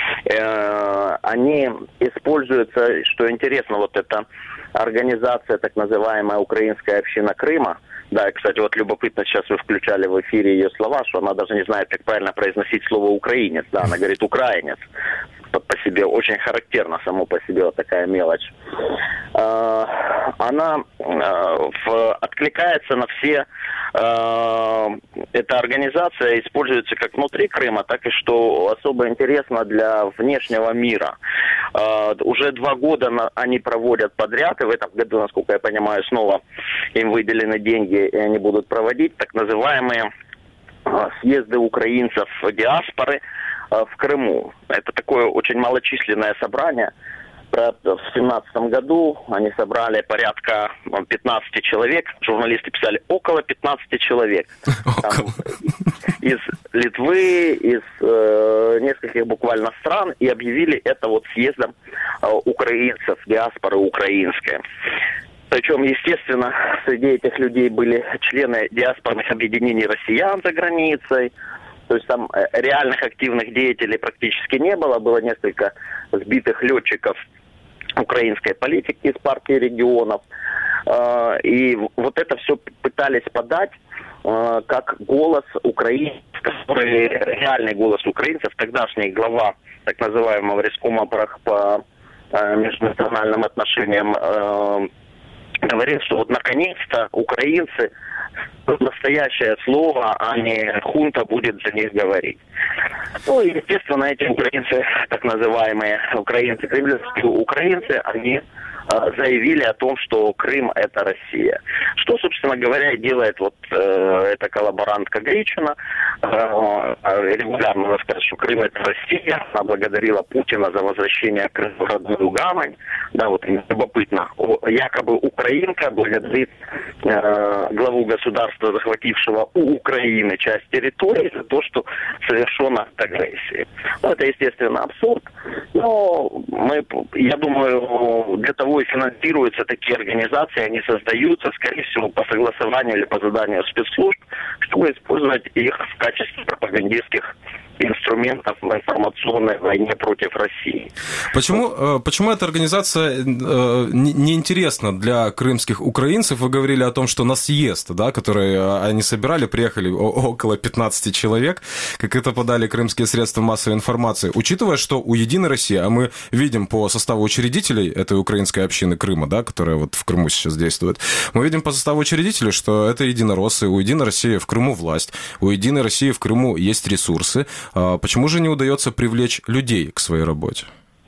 Они используются, что интересно, вот эта организация, так называемая Украинская община Крыма. Да, и, кстати, вот любопытно, сейчас вы включали в эфире ее слова, что она даже не знает, как правильно произносить слово «украинец». Да, она говорит «украинец». По, по себе очень характерно само по себе вот такая мелочь. Э, она э, в, откликается на все. Э, эта организация используется как внутри Крыма, так и, что особо интересно, для внешнего мира. Э, уже два года на, они проводят подряд, и в этом году, насколько я понимаю, снова им выделены деньги, и они будут проводить так называемые э, съезды украинцев диаспоры в Крыму. Это такое очень малочисленное собрание. В семнадцатом году они собрали порядка пятнадцати человек. Журналисты писали около пятнадцати человек. Там, из Литвы, из э, нескольких буквально стран, и объявили это вот съездом э, украинцев, диаспоры украинской. Причем, естественно, среди этих людей были члены диаспорных объединений россиян за границей. То есть там реальных активных деятелей практически не было. Было несколько сбитых летчиков украинской политики из партии регионов. И вот это все пытались подать как голос украинцев, который реальный голос украинцев. Тогдашний глава так называемого Рескома по межнациональным отношениям говорил, что вот наконец-то украинцы настоящее слово, а не хунта будет за них говорить. Ну, и, естественно, эти украинцы, так называемые украинцы, кремлевские украинцы, они э, заявили о том, что Крым – это Россия. Что, собственно говоря, и делает вот э, эта коллаборантка Гричина. Э, регулярно рассказывает, что Крым – это Россия. Она благодарила Путина за возвращение Крыма в родную гавань. Да, вот любопытно. Якобы украинка благодарит э, главу государства, захватившего у Украины часть территории, за то, что совершен акт агрессии. Ну, это, естественно, абсурд. Но мы, я думаю, для того и финансируются такие организации, они создаются, скорее всего, по согласованию или по заданию спецслужб, чтобы использовать их в качестве пропагандистских инструментов в информационной войне против России. Почему, почему эта организация неинтересна для крымских украинцев? Вы говорили о том, что на съезд, да, который они собирали, приехали около пятнадцати человек, как это подали крымские средства массовой информации. Учитывая, что у «Единой России», а мы видим по составу учредителей этой украинской общины Крыма, да, которая вот в Крыму сейчас действует, мы видим по составу учредителей, что это единороссы, у «Единой России» в Крыму власть, у «Единой России» в Крыму есть ресурсы. Почему же не удается привлечь людей к своей работе?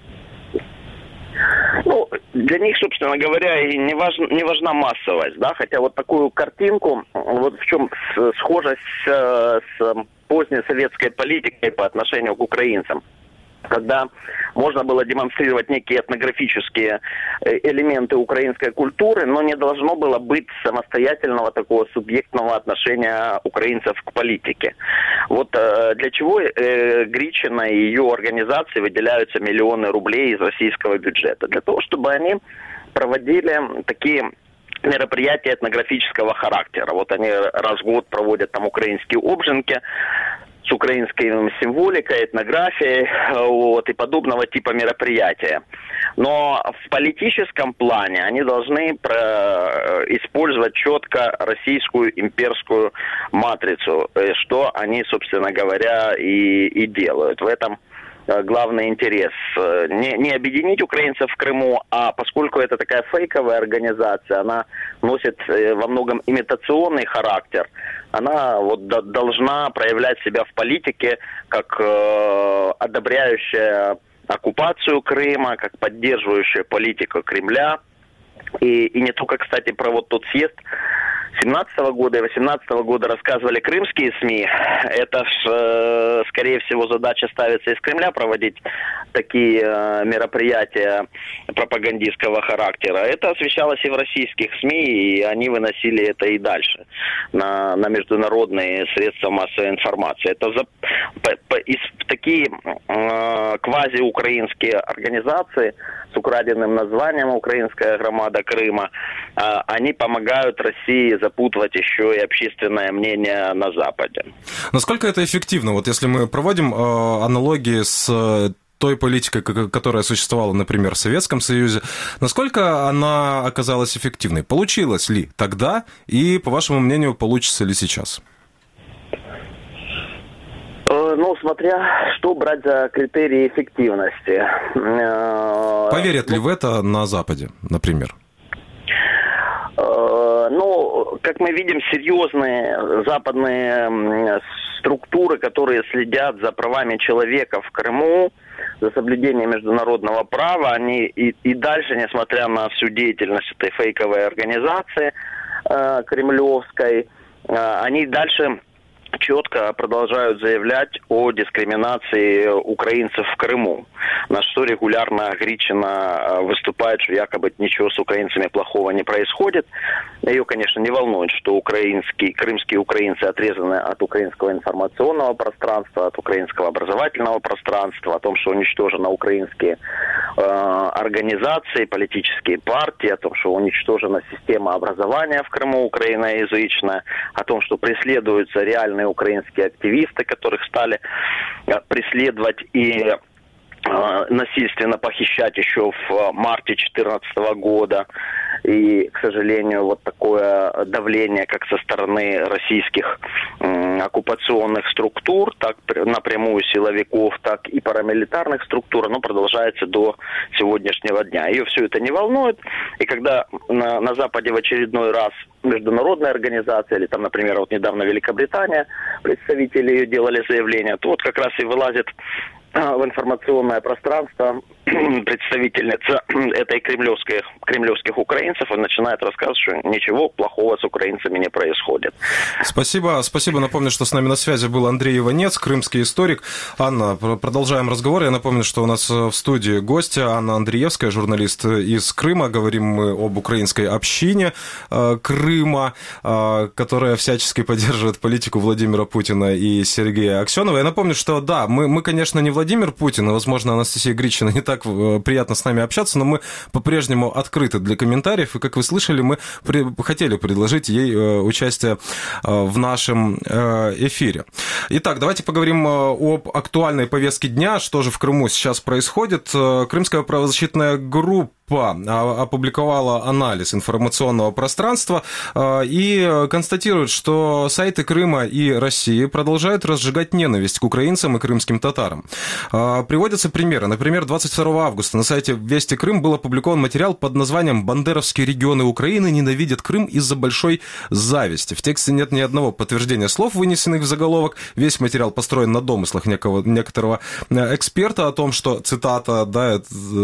Ну, для них, собственно говоря, и не, важна, не важна массовость, да, хотя вот такую картинку, вот в чем схожесть с, с поздней советской политикой по отношению к украинцам, когда можно было демонстрировать некие этнографические элементы украинской культуры, но не должно было быть самостоятельного такого субъектного отношения украинцев к политике. Вот э, для чего э, Гричина и ее организации выделяются миллионы рублей из российского бюджета? Для того, чтобы они проводили такие мероприятия этнографического характера. Вот они раз в год проводят там украинские обженки с украинской символикой, этнографией, вот, и подобного типа мероприятия. Но в политическом плане они должны про... использовать четко российскую имперскую матрицу, что они, собственно говоря, и, и делают. В этом главный интерес. Не, не объединить украинцев в Крыму, а поскольку это такая фейковая организация, она носит во многом имитационный характер, она вот д- должна проявлять себя в политике как э, одобряющая оккупацию Крыма, как поддерживающая политику Кремля. И, и не только, кстати, про вот тот съезд семнадцатого года и восемнадцатого года рассказывали крымские СМИ. Это ж, скорее всего, задача ставится из Кремля проводить такие мероприятия пропагандистского характера. Это освещалось и в российских СМИ, и они выносили это и дальше на, на международные средства массовой информации. Это за, по, по, из, такие э, квазиукраинские организации с украденным названием «Украинская громада Крыма», э, они помогают России запутывать еще и общественное мнение на Западе. Насколько это эффективно? Вот если мы проводим э, аналогии с той политикой, которая существовала, например, в Советском Союзе, насколько она оказалась эффективной? Получилось ли тогда и, по вашему мнению, получится ли сейчас? Ну, смотря что брать за критерии эффективности. Поверят ли в это на Западе, например? Ну, как мы видим, серьезные западные структуры, которые следят за правами человека в Крыму, за соблюдением международного права, они и, и дальше, несмотря на всю деятельность этой фейковой организации э, кремлевской, э, они дальше четко продолжают заявлять о дискриминации украинцев в Крыму, на что регулярно Гричина выступает, что якобы ничего с украинцами плохого не происходит. Ее, конечно, не волнует, что украинские, крымские украинцы отрезаны от украинского информационного пространства, от украинского образовательного пространства, о том, что уничтожены украинские э, организации, политические партии, о том, что уничтожена система образования в Крыму украиноязычная, о том, что преследуются реальные украинские активисты, которых стали преследовать и насильственно похищать еще в марте две тысячи четырнадцатого года. И, к сожалению, вот такое давление как со стороны российских м, оккупационных структур, так напрямую силовиков, так и парамилитарных структур, оно продолжается до сегодняшнего дня. Ее все это не волнует. И когда на, на Западе в очередной раз международная организация, или там, например, вот недавно Великобритания, представители ее делали заявление, то вот как раз и вылазит в информационное пространство представительница этой кремлевской, кремлевских украинцев и начинает рассказывать, что ничего плохого с украинцами не происходит. Спасибо. Спасибо. Напомню, что с нами на связи был Андрей Иванец, крымский историк. Анна, продолжаем разговор. Я напомню, что у нас в студии гостья Анна Андреевская, журналист из Крыма. Говорим мы об украинской общине Крыма, которая всячески поддерживает политику Владимира Путина и Сергея Аксенова. Я напомню, что да, мы, мы конечно, не Владимир Путин, и, возможно, Анастасия Гричина не так приятно с нами общаться, но мы по-прежнему открыты для комментариев, и, как вы слышали, мы при... хотели предложить ей участие в нашем эфире. Итак, давайте поговорим об актуальной повестке дня, что же в Крыму сейчас происходит. Крымская правозащитная группа опубликовала анализ информационного пространства и констатирует, что сайты Крыма и России продолжают разжигать ненависть к украинцам и крымским татарам. Приводятся примеры. Например, двадцать второго августа на сайте Вести Крым был опубликован материал под названием «Бандеровские регионы Украины ненавидят Крым из-за большой зависти». В тексте нет ни одного подтверждения слов, вынесенных в заголовок. Весь материал построен на домыслах некого, некоторого эксперта о том, что, цитата, да,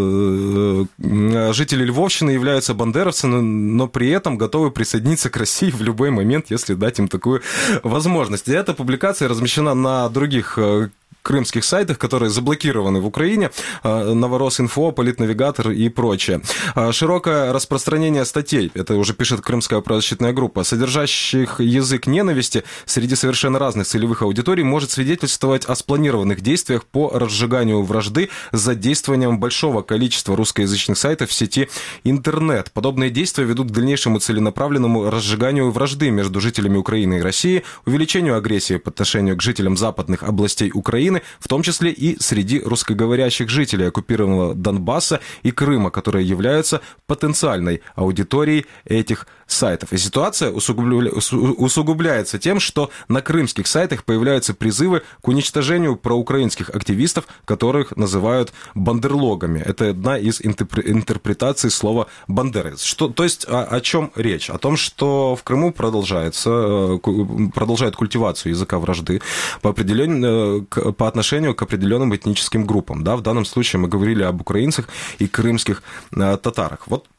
жители Львовщины являются бандеровцами, но при этом готовы присоединиться к России в любой момент, если дать им такую возможность. И эта публикация размещена на других крымских сайтах, которые заблокированы в Украине, Новоросинфо, Политнавигатор и прочее. Широкое распространение статей, это уже пишет Крымская правозащитная группа, содержащих язык ненависти среди совершенно разных целевых аудиторий, может свидетельствовать о спланированных действиях по разжиганию вражды с задействованием большого количества русскоязычных сайтов в сети интернет. Подобные действия ведут к дальнейшему целенаправленному разжиганию вражды между жителями Украины и России, увеличению агрессии по отношению к жителям западных областей Украины, в том числе и среди русскоговорящих жителей оккупированного Донбасса и Крыма, которые являются потенциальной аудиторией этих сайтов. И ситуация усугубляется тем, что на крымских сайтах появляются призывы к уничтожению проукраинских активистов, которых называют бандерлогами. Это одна из интерпретаций слова «бандерец». Что, то есть о, о чем речь? О том, что в Крыму продолжается, продолжает культивацию языка вражды по определению, по отношению к определенным этническим группам. Да, в данном случае мы говорили об украинцах и крымских татарах. Вот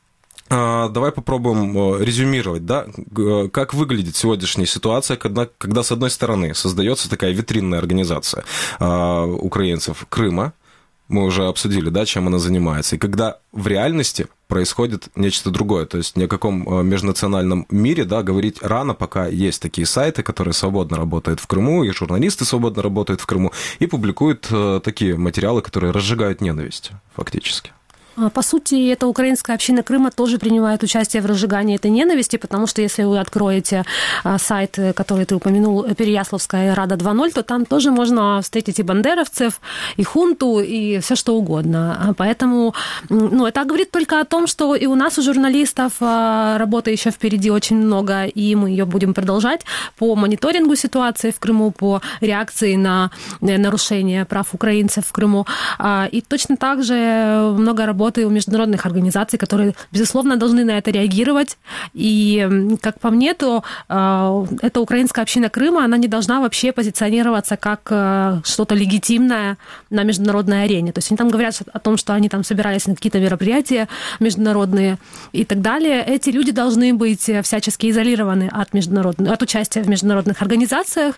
Давай попробуем резюмировать, да, как выглядит сегодняшняя ситуация, когда, когда с одной стороны создается такая витринная организация украинцев Крыма, мы уже обсудили, да, чем она занимается, и когда в реальности происходит нечто другое, то есть ни о каком межнациональном мире, да, говорить рано, пока есть такие сайты, которые свободно работают в Крыму, и журналисты свободно работают в Крыму, и публикуют такие материалы, которые разжигают ненависть, фактически. По сути, эта украинская община Крыма тоже принимает участие в разжигании этой ненависти, потому что если вы откроете сайт, который ты упомянул, Переяславская Рада два ноль, то там тоже можно встретить и бандеровцев, и хунту, и все что угодно. Поэтому, ну, это говорит только о том, что и у нас, у журналистов, работы еще впереди очень много, и мы ее будем продолжать по мониторингу ситуации в Крыму, по реакции на нарушения прав украинцев в Крыму. И точно так же много работы у международных организаций, которые, безусловно, должны на это реагировать. И, как по мне, то э, эта украинская община Крыма, она не должна вообще позиционироваться как э, что-то легитимное на международной арене. То есть они там говорят о том, что они там собирались на какие-то мероприятия международные и так далее. Эти люди должны быть всячески изолированы от, международных, от участия в международных организациях,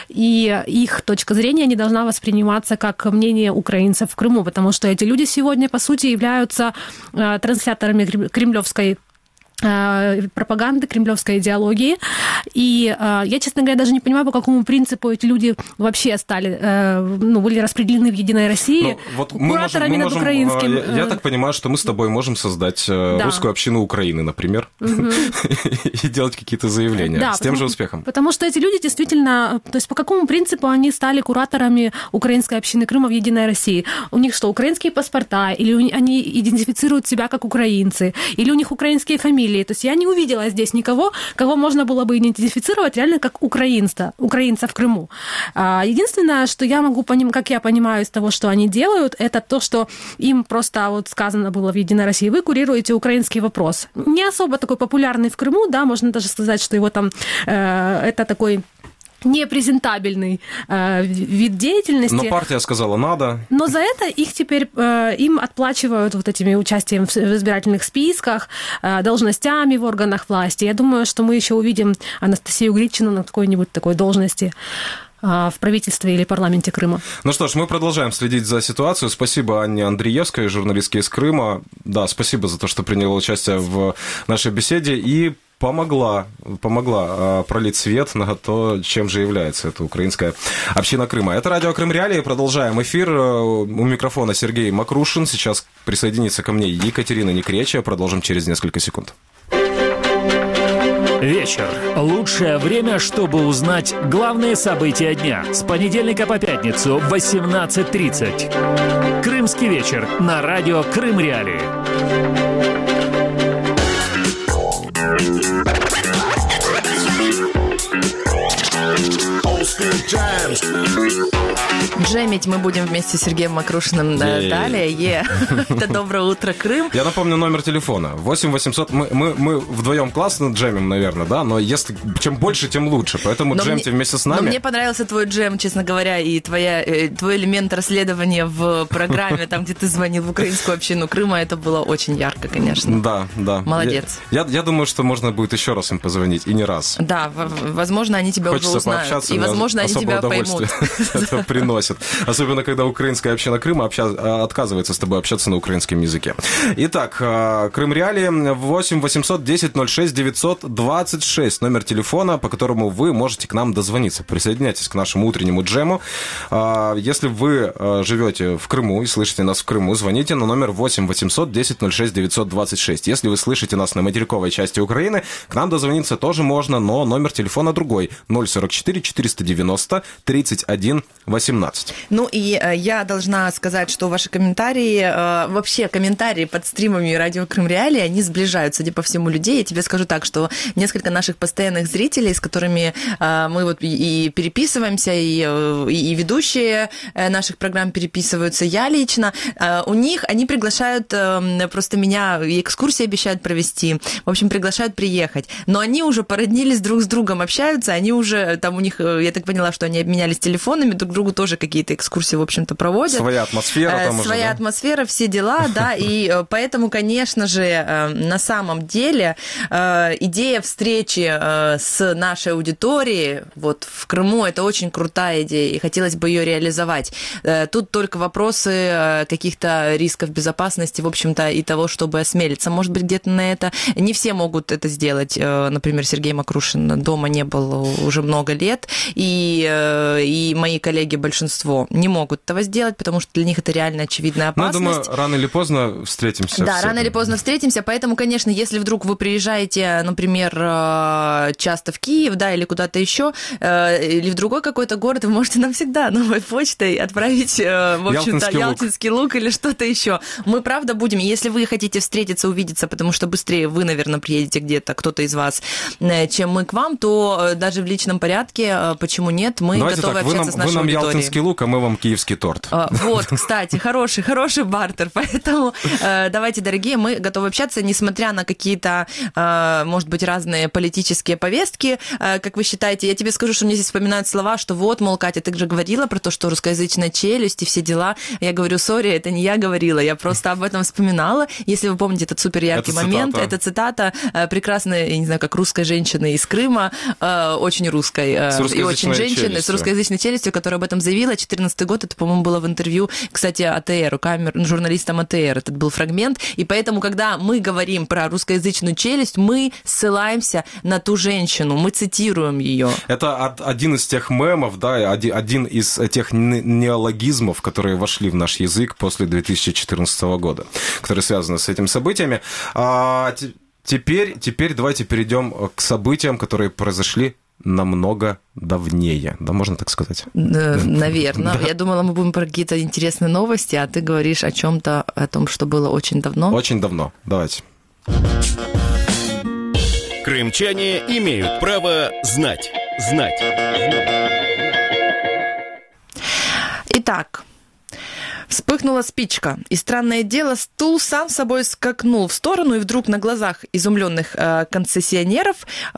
и их точка зрения не должна восприниматься как мнение украинцев в Крыму, потому что эти люди сегодня, по сути, являются являются трансляторами кремлевской пропаганды, кремлевской идеологии. И я, честно говоря, даже не понимаю, по какому принципу эти люди вообще стали, ну, были распределены в Единой России, ну, вот кураторами над можем, украинским. Я, я так понимаю, что мы с тобой можем создать да. русскую общину Украины, например, угу. и делать какие-то заявления да, с тем потому, же успехом. Потому что эти люди действительно, то есть по какому принципу они стали кураторами украинской общины Крыма в Единой России? У них что, украинские паспорта, или они идентифицируют себя как украинцы, или у них украинские фамилии? То есть я не увидела здесь никого, кого можно было бы идентифицировать реально как украинца, украинца в Крыму. Единственное, что я могу понимать, как я понимаю из того, что они делают, это то, что им просто вот сказано было в Единой России: вы курируете украинский вопрос. Не особо такой популярный в Крыму, да, можно даже сказать, что его там, э, это такой непрезентабельный э, вид деятельности. Но партия сказала надо. Но за это их теперь э, им отплачивают вот этими участием в, в избирательных списках, э, должностями в органах власти. Я думаю, что мы еще увидим Анастасию Гритчину на какой-нибудь такой должности в правительстве или парламенте Крыма. Ну что ж, мы продолжаем следить за ситуацией. Спасибо Анне Андреевской, журналистке из Крыма. Да, спасибо за то, что приняла участие в нашей беседе и помогла, помогла пролить свет на то, чем же является эта украинская община Крыма. Это радио Крым Реалии. Продолжаем эфир. У микрофона Сергей Макрушин. Сейчас присоединится ко мне Екатерина Некречия. Продолжим через несколько секунд. Вечер. Лучшее время, чтобы узнать главные события дня. С понедельника по пятницу в восемнадцать тридцать. Крымский вечер на радио Крым Реалии. Джемить мы будем вместе с Сергеем Макрушиным далее. Е. Это «Доброе утро, Крым». Я напомню номер телефона. восемь восемьсот. Мы, мы, мы вдвоем классно джемим, наверное, да? Но если чем больше, тем лучше. Поэтому но джемьте мне, вместе с нами. Но мне понравился твой джем, честно говоря, и твоя, твой элемент расследования в программе, там, где ты звонил в украинскую общину Крыма. Это было очень ярко, конечно. Да, да. Молодец. Я, я, я думаю, что можно будет еще раз им позвонить, и не раз. Да, возможно, они тебя Хочется уже узнают. И, возможно, они тебя поймут. Это приносит. Особенно, когда украинская община Крыма обща... отказывается с тобой общаться на украинском языке. Итак, Крым Реалии, восемь восемьсот десять ноль шесть девятьсот двадцать шесть. Номер телефона, по которому вы можете к нам дозвониться. Присоединяйтесь к нашему утреннему джему. Если вы живете в Крыму и слышите нас в Крыму, звоните на номер восемь восемьсот десять ноль шесть девятьсот двадцать шесть. Если вы слышите нас на материковой части Украины, к нам дозвониться тоже можно, но номер телефона другой. ноль сорок четыре четыреста девяносто тридцать один восемнадцать. Ну и э, я должна сказать, что ваши комментарии, э, вообще комментарии под стримами радио Крым Реалии, они сближают, судя по всему, людей. Я тебе скажу так, что несколько наших постоянных зрителей, с которыми э, мы вот и, и переписываемся, и, и, и ведущие наших программ переписываются, я лично, э, у них, они приглашают э, просто меня, и экскурсии обещают провести, в общем, приглашают приехать. Но они уже породнились друг с другом, общаются, они уже, там у них, я так поняла, что они обменялись телефонами, друг другу Крыму тоже какие-то экскурсии, в общем-то, проводят. Своя атмосфера там уже, Своя да? атмосфера, все дела, да, и поэтому, конечно же, на самом деле идея встречи с нашей аудиторией вот в Крыму, это очень крутая идея, и хотелось бы ее реализовать. Тут только вопросы каких-то рисков безопасности, в общем-то, и того, чтобы осмелиться. Может быть, где-то на это... Не все могут это сделать. Например, Сергей Макрушин дома не был уже много лет, и, и мои коллеги, большинство, не могут этого сделать, потому что для них это реально очевидная опасность. Ну, я думаю, рано или поздно встретимся. Да, все. рано или поздно встретимся, поэтому, конечно, если вдруг вы приезжаете, например, часто в Киев, да, или куда-то еще, или в другой какой-то город, вы можете нам всегда новой почтой отправить, в общем-то, Ялтинский, Ялтинский лук. лук или что-то еще. Мы, правда, будем, если вы хотите встретиться, увидеться, потому что быстрее вы, наверное, приедете где-то, кто-то из вас, чем мы к вам, то даже в личном порядке, почему нет, мы Давайте готовы так, общаться нам, с нашей вы нам аудиторией. Ялтинский лук, а мы вам киевский торт. Вот, кстати, хороший, хороший бартер, поэтому давайте, дорогие, мы готовы общаться, несмотря на какие-то, может быть, разные политические повестки, как вы считаете. Я тебе скажу, что мне здесь вспоминают слова, что вот, мол, Катя, ты же говорила про то, что русскоязычная челюсть и все дела. Я говорю, сори, это не я говорила, я просто об этом вспоминала. Если вы помните этот супер яркий это момент, цитата. это цитата прекрасной, я не знаю, как русской женщины из Крыма, очень русской и очень женщины челюстью. С русскоязычной челюстью, которая об этом заявила. четырнадцатый год, это, по-моему, было в интервью, кстати, АТР, камер, журналистам АТР, этот был фрагмент. И поэтому, когда мы говорим про русскоязычную челюсть, мы ссылаемся на ту женщину, мы цитируем ее. Это один из тех мемов, да, один из тех неологизмов, которые вошли в наш язык после две тысячи четырнадцатого года, которые связаны с этими событиями. А теперь, теперь давайте перейдем к событиям, которые произошли намного давнее, да, можно так сказать? Наверное. Да. Я думала, мы будем про какие-то интересные новости, а ты говоришь о чем-то, о том, что было очень давно. Очень давно. Давайте. Крымчане имеют право знать. Знать. Итак, вспыхнула спичка, и странное дело, стул сам собой скакнул в сторону, и вдруг на глазах изумленных э, концессионеров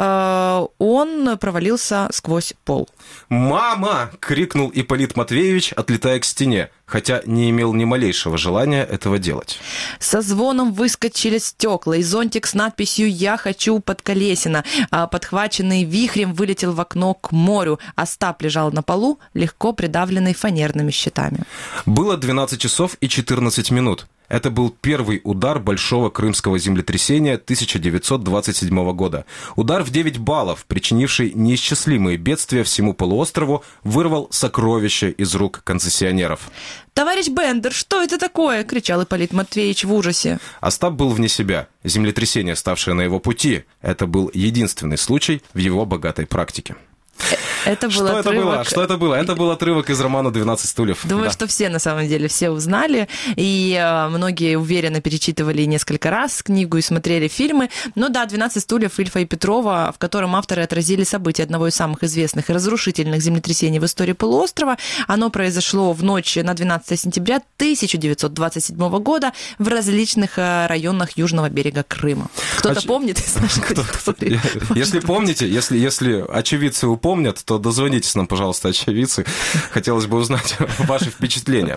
э, он провалился сквозь пол. «Мама!» — крикнул Ипполит Матвеевич, отлетая к стене, хотя не имел ни малейшего желания этого делать. Со звоном выскочили стекла, и зонтик с надписью «Я хочу Подколесина», подхваченный вихрем, вылетел в окно к морю. Остап лежал на полу, легко придавленный фанерными щитами. Было двенадцать часов и четырнадцать минут. Это был первый удар большого крымского землетрясения тысяча девятьсот двадцать седьмого года. Удар в девять баллов, причинивший неисчислимые бедствия всему полуострову, вырвал сокровища из рук концессионеров. «Товарищ Бендер, что это такое?» — кричал Ипполит Матвеевич в ужасе. Остап был вне себя. Землетрясение, ставшее на его пути, это был единственный случай в его богатой практике. Это был что отрывок... это было? Что это было? Это был отрывок из романа «двенадцать стульев». Думаю, да. что все, на самом деле, все узнали, и э, многие уверенно перечитывали несколько раз книгу и смотрели фильмы. Но да, «двенадцать стульев» Ильфа и Петрова, в котором авторы отразили события одного из самых известных и разрушительных землетрясений в истории полуострова. Оно произошло в ночь на двенадцатое сентября тысяча девятьсот двадцать седьмого года в различных районах южного берега Крыма. Кто-то а помнит из наших аудиторий? Если помните, если, если очевидцы упомнят, то дозвонитесь нам, пожалуйста, очевидцы. Хотелось бы узнать ваши впечатления.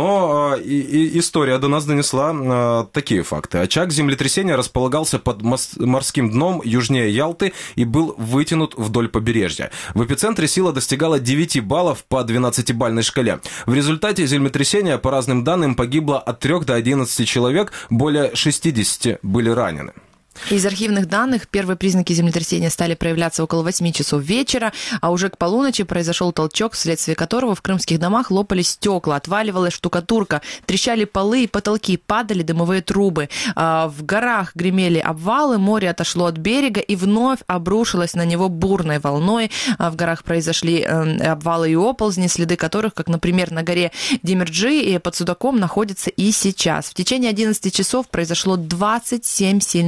Но и, и история до нас донесла а, такие факты. Очаг землетрясения располагался под морским дном южнее Ялты и был вытянут вдоль побережья. В эпицентре сила достигала девять баллов по двенадцатибалльной шкале. В результате землетрясения, по разным данным, погибло от трёх до одиннадцати человек, более шестидесяти были ранены. Из архивных данных первые признаки землетрясения стали проявляться около восьми часов вечера, а уже к полуночи произошел толчок, вследствие которого в крымских домах лопались стекла, отваливалась штукатурка, трещали полы и потолки, падали дымовые трубы. В горах гремели обвалы, море отошло от берега и вновь обрушилось на него бурной волной. В горах произошли обвалы и оползни, следы которых, как, например, на горе Демирджи под Судаком, находятся и сейчас. В течение одиннадцати часов произошло двадцать семь сильных толчков.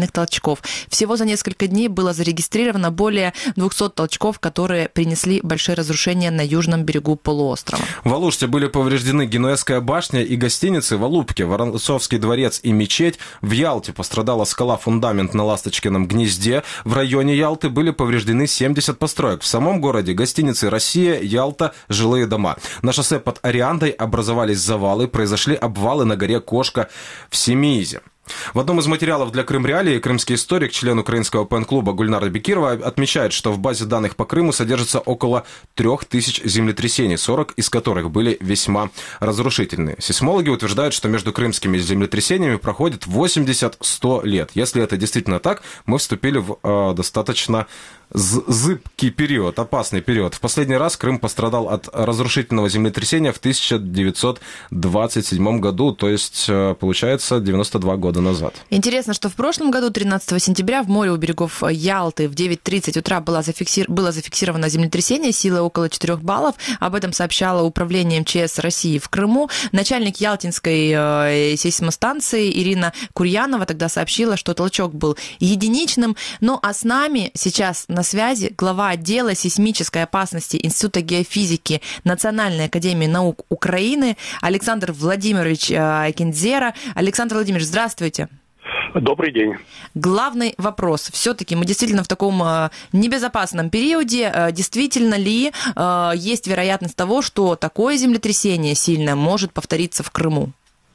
толчков. Всего за несколько дней было зарегистрировано более двухсот толчков, которые принесли большие разрушения на южном берегу полуострова. В Алуште были повреждены Генуэзская башня и гостиницы в Алупке, Воронцовский дворец и мечеть. В Ялте пострадала скала-фундамент на Ласточкином гнезде. В районе Ялты были повреждены семьдесят построек. В самом городе гостиницы «Россия», Ялта, жилые дома. На шоссе под Ориандой образовались завалы, произошли обвалы на горе Кошка в Семиизе. В одном из материалов для Крым Реалии крымский историк, член украинского пен-клуба Гульнара Бекирова отмечает, что в базе данных по Крыму содержится около трех тысяч землетрясений, сорок из которых были весьма разрушительные. Сейсмологи утверждают, что между крымскими землетрясениями проходит восемьдесят-сто лет. Если это действительно так, мы вступили в э, достаточно зыбкий период, опасный период. В последний раз Крым пострадал от разрушительного землетрясения в тысяча девятьсот двадцать седьмом году, то есть, получается, девяносто два года назад. Интересно, что в прошлом году, тринадцатого сентября, в море у берегов Ялты в девять тридцать утра было, зафиксир... было зафиксировано землетрясение силой около четырёх баллов. Об этом сообщало Управление эм че эс России в Крыму. Начальник Ялтинской э, сейсмостанции Ирина Курьянова тогда сообщила, что толчок был единичным. Ну а с нами сейчас на связи глава отдела сейсмической опасности Института геофизики Национальной академии наук Украины Александр Владимирович Киндзера. Александр Владимирович, здравствуйте. Добрый день. Главный вопрос. Все-таки мы действительно в таком небезопасном периоде. Действительно ли есть вероятность того, что такое землетрясение сильное может повториться в Крыму?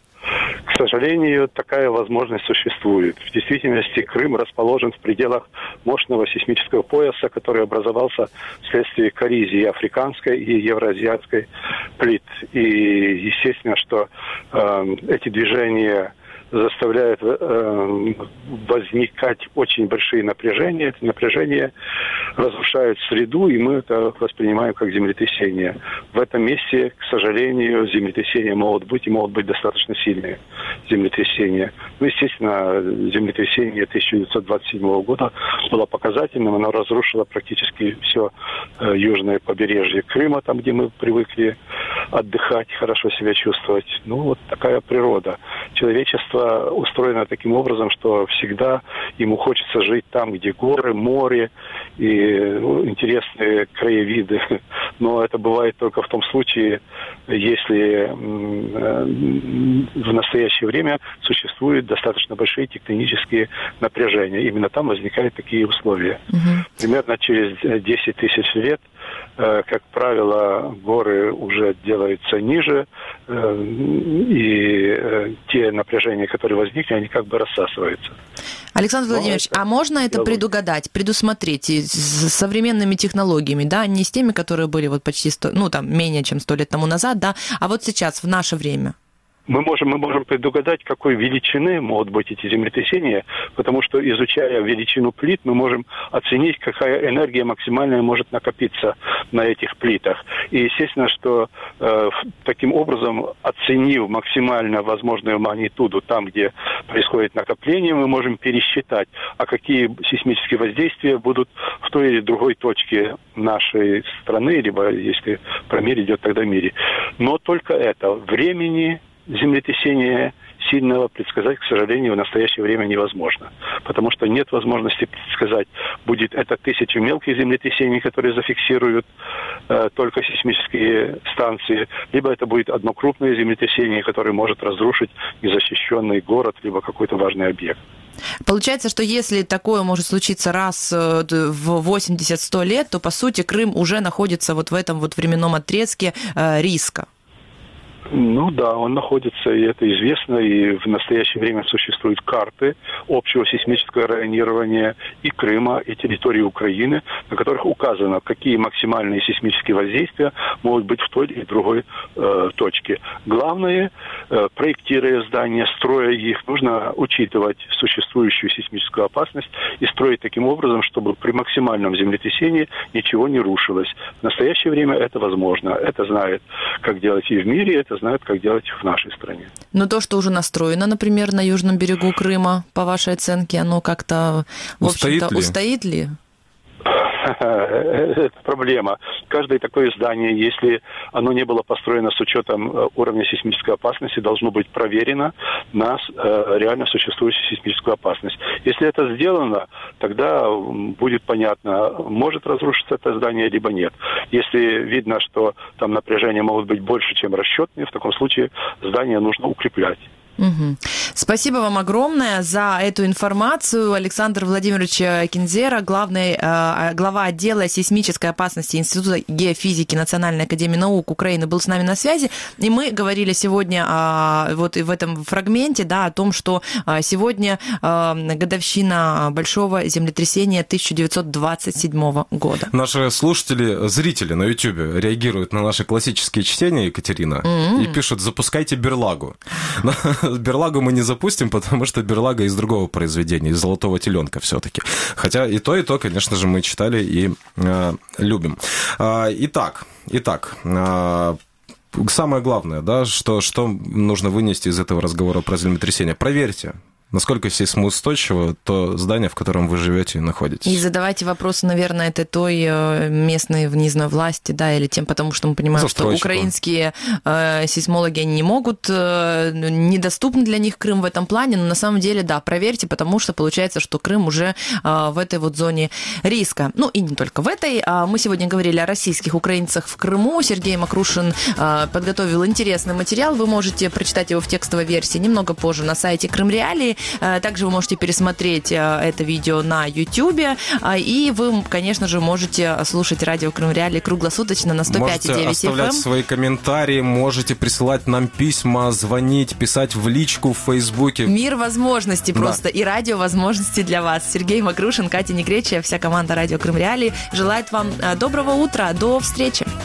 К сожалению, такая возможность существует. В действительности Крым расположен в пределах мощного сейсмического пояса, который образовался вследствие коррозии африканской и евроазиатской плит. И естественно, что э, эти движения заставляют э, возникать очень большие напряжения. Эти напряжения разрушают среду, и мы это воспринимаем как землетрясение. В этом месте, к сожалению, землетрясения могут быть и могут быть достаточно сильные землетрясения. Ну, естественно, землетрясение тысяча девятьсот двадцать седьмого года было показательным. Оно разрушило практически все э, южное побережье Крыма, там, где мы привыкли отдыхать, хорошо себя чувствовать. Ну, вот такая природа. Человечество устроено таким образом, что всегда ему хочется жить там, где горы, море и ну, интересные краевиды. Но это бывает только в том случае, если в настоящее время существуют достаточно большие тектонические напряжения. Именно там возникают такие условия. Угу. Примерно через десять тысяч лет, как правило, горы уже делаются ниже, и те напряжения, которые возникли, они как бы рассасываются. Александр Владимирович, а можно это предугадать, предусмотреть с современными технологиями, да, не с теми, которые были вот почти сто, ну там менее чем сто лет тому назад, да, а вот сейчас в наше время? Мы можем, мы можем предугадать, какой величины могут быть эти землетрясения, потому что, изучая величину плит, мы можем оценить, какая энергия максимальная может накопиться на этих плитах. И естественно, что э, таким образом, оценив максимально возможную магнитуду там, где происходит накопление, мы можем пересчитать, а какие сейсмические воздействия будут в той или другой точке нашей страны, либо, если промер идет, тогда в мире. Но только это. Времени землетрясения сильного предсказать, к сожалению, в настоящее время невозможно. Потому что нет возможности предсказать, будет это тысяча мелких землетрясений, которые зафиксируют э, только сейсмические станции, либо это будет одно крупное землетрясение, которое может разрушить незащищенный город, либо какой-то важный объект. Получается, что если такое может случиться раз в восемьдесят-сто лет, то, по сути, Крым уже находится вот в этом вот временном отрезке э, риска. Ну да, он находится, и это известно, и в настоящее время существуют карты общего сейсмического районирования и Крыма, и территории Украины, на которых указано, какие максимальные сейсмические воздействия могут быть в той или другой э, точке. Главное, э, проектируя здания, строя их, нужно учитывать существующую сейсмическую опасность и строить таким образом, чтобы при максимальном землетрясении ничего не рушилось. В настоящее время это возможно. Это знает, как делать и в мире, это знают, как делать в нашей стране. Но то, что уже настроено, например, на южном берегу Крыма, по вашей оценке, оно как-то, в общем-то, устоит ли? это проблема. Каждое такое здание, если оно не было построено с учетом уровня сейсмической опасности, должно быть проверено на реально существующую сейсмическую опасность. Если это сделано, тогда будет понятно, может разрушиться это здание, либо нет. Если видно, что там напряжения могут быть больше, чем расчетные, в таком случае здание нужно укреплять. Угу. Спасибо вам огромное за эту информацию. Александр Владимирович Кинзера, главный, э, глава отдела сейсмической опасности Института геофизики Национальной академии наук Украины, был с нами на связи. И мы говорили сегодня э, вот в этом фрагменте, да, о том, что сегодня э, годовщина большого землетрясения тысяча девятьсот двадцать седьмого года. Наши слушатели, зрители на YouTube реагируют на наши классические чтения, Екатерина, mm-hmm. и пишут: запускайте Берлагу. Берлагу мы не запустим, потому что Берлага из другого произведения, из «Золотого теленка» все-таки. Хотя и то, и то, конечно же, мы читали и э, любим. Э, итак, итак, э, самое главное, да, что, что нужно вынести из этого разговора про землетрясение. Проверьте, насколько сейсмоустойчиво то здание, в котором вы живете и находитесь. И задавайте вопросы, наверное, это той местной, не знаю, власти, да, или тем, потому что мы понимаем, что украинские э, сейсмологи, они не могут, э, недоступны для них Крым в этом плане, но на самом деле, да, проверьте, потому что получается, что Крым уже э, в этой вот зоне риска. Ну, и не только в этой. Мы сегодня говорили о российских украинцах в Крыму. Сергей Макрушин э, подготовил интересный материал. Вы можете прочитать его в текстовой версии немного позже на сайте Крым Реалии. Также вы можете пересмотреть это видео на YouTube, и вы, конечно же, можете слушать радио Крым Реалии круглосуточно на сто пять и девять эф эм. Можете оставлять свои комментарии, можете присылать нам письма, звонить, писать в личку в Фейсбуке. Мир возможностей просто, да. И радио возможностей для вас. Сергей Макрушин, Катя Негречия, вся команда радио Крым Реалии желает вам доброго утра, до встречи.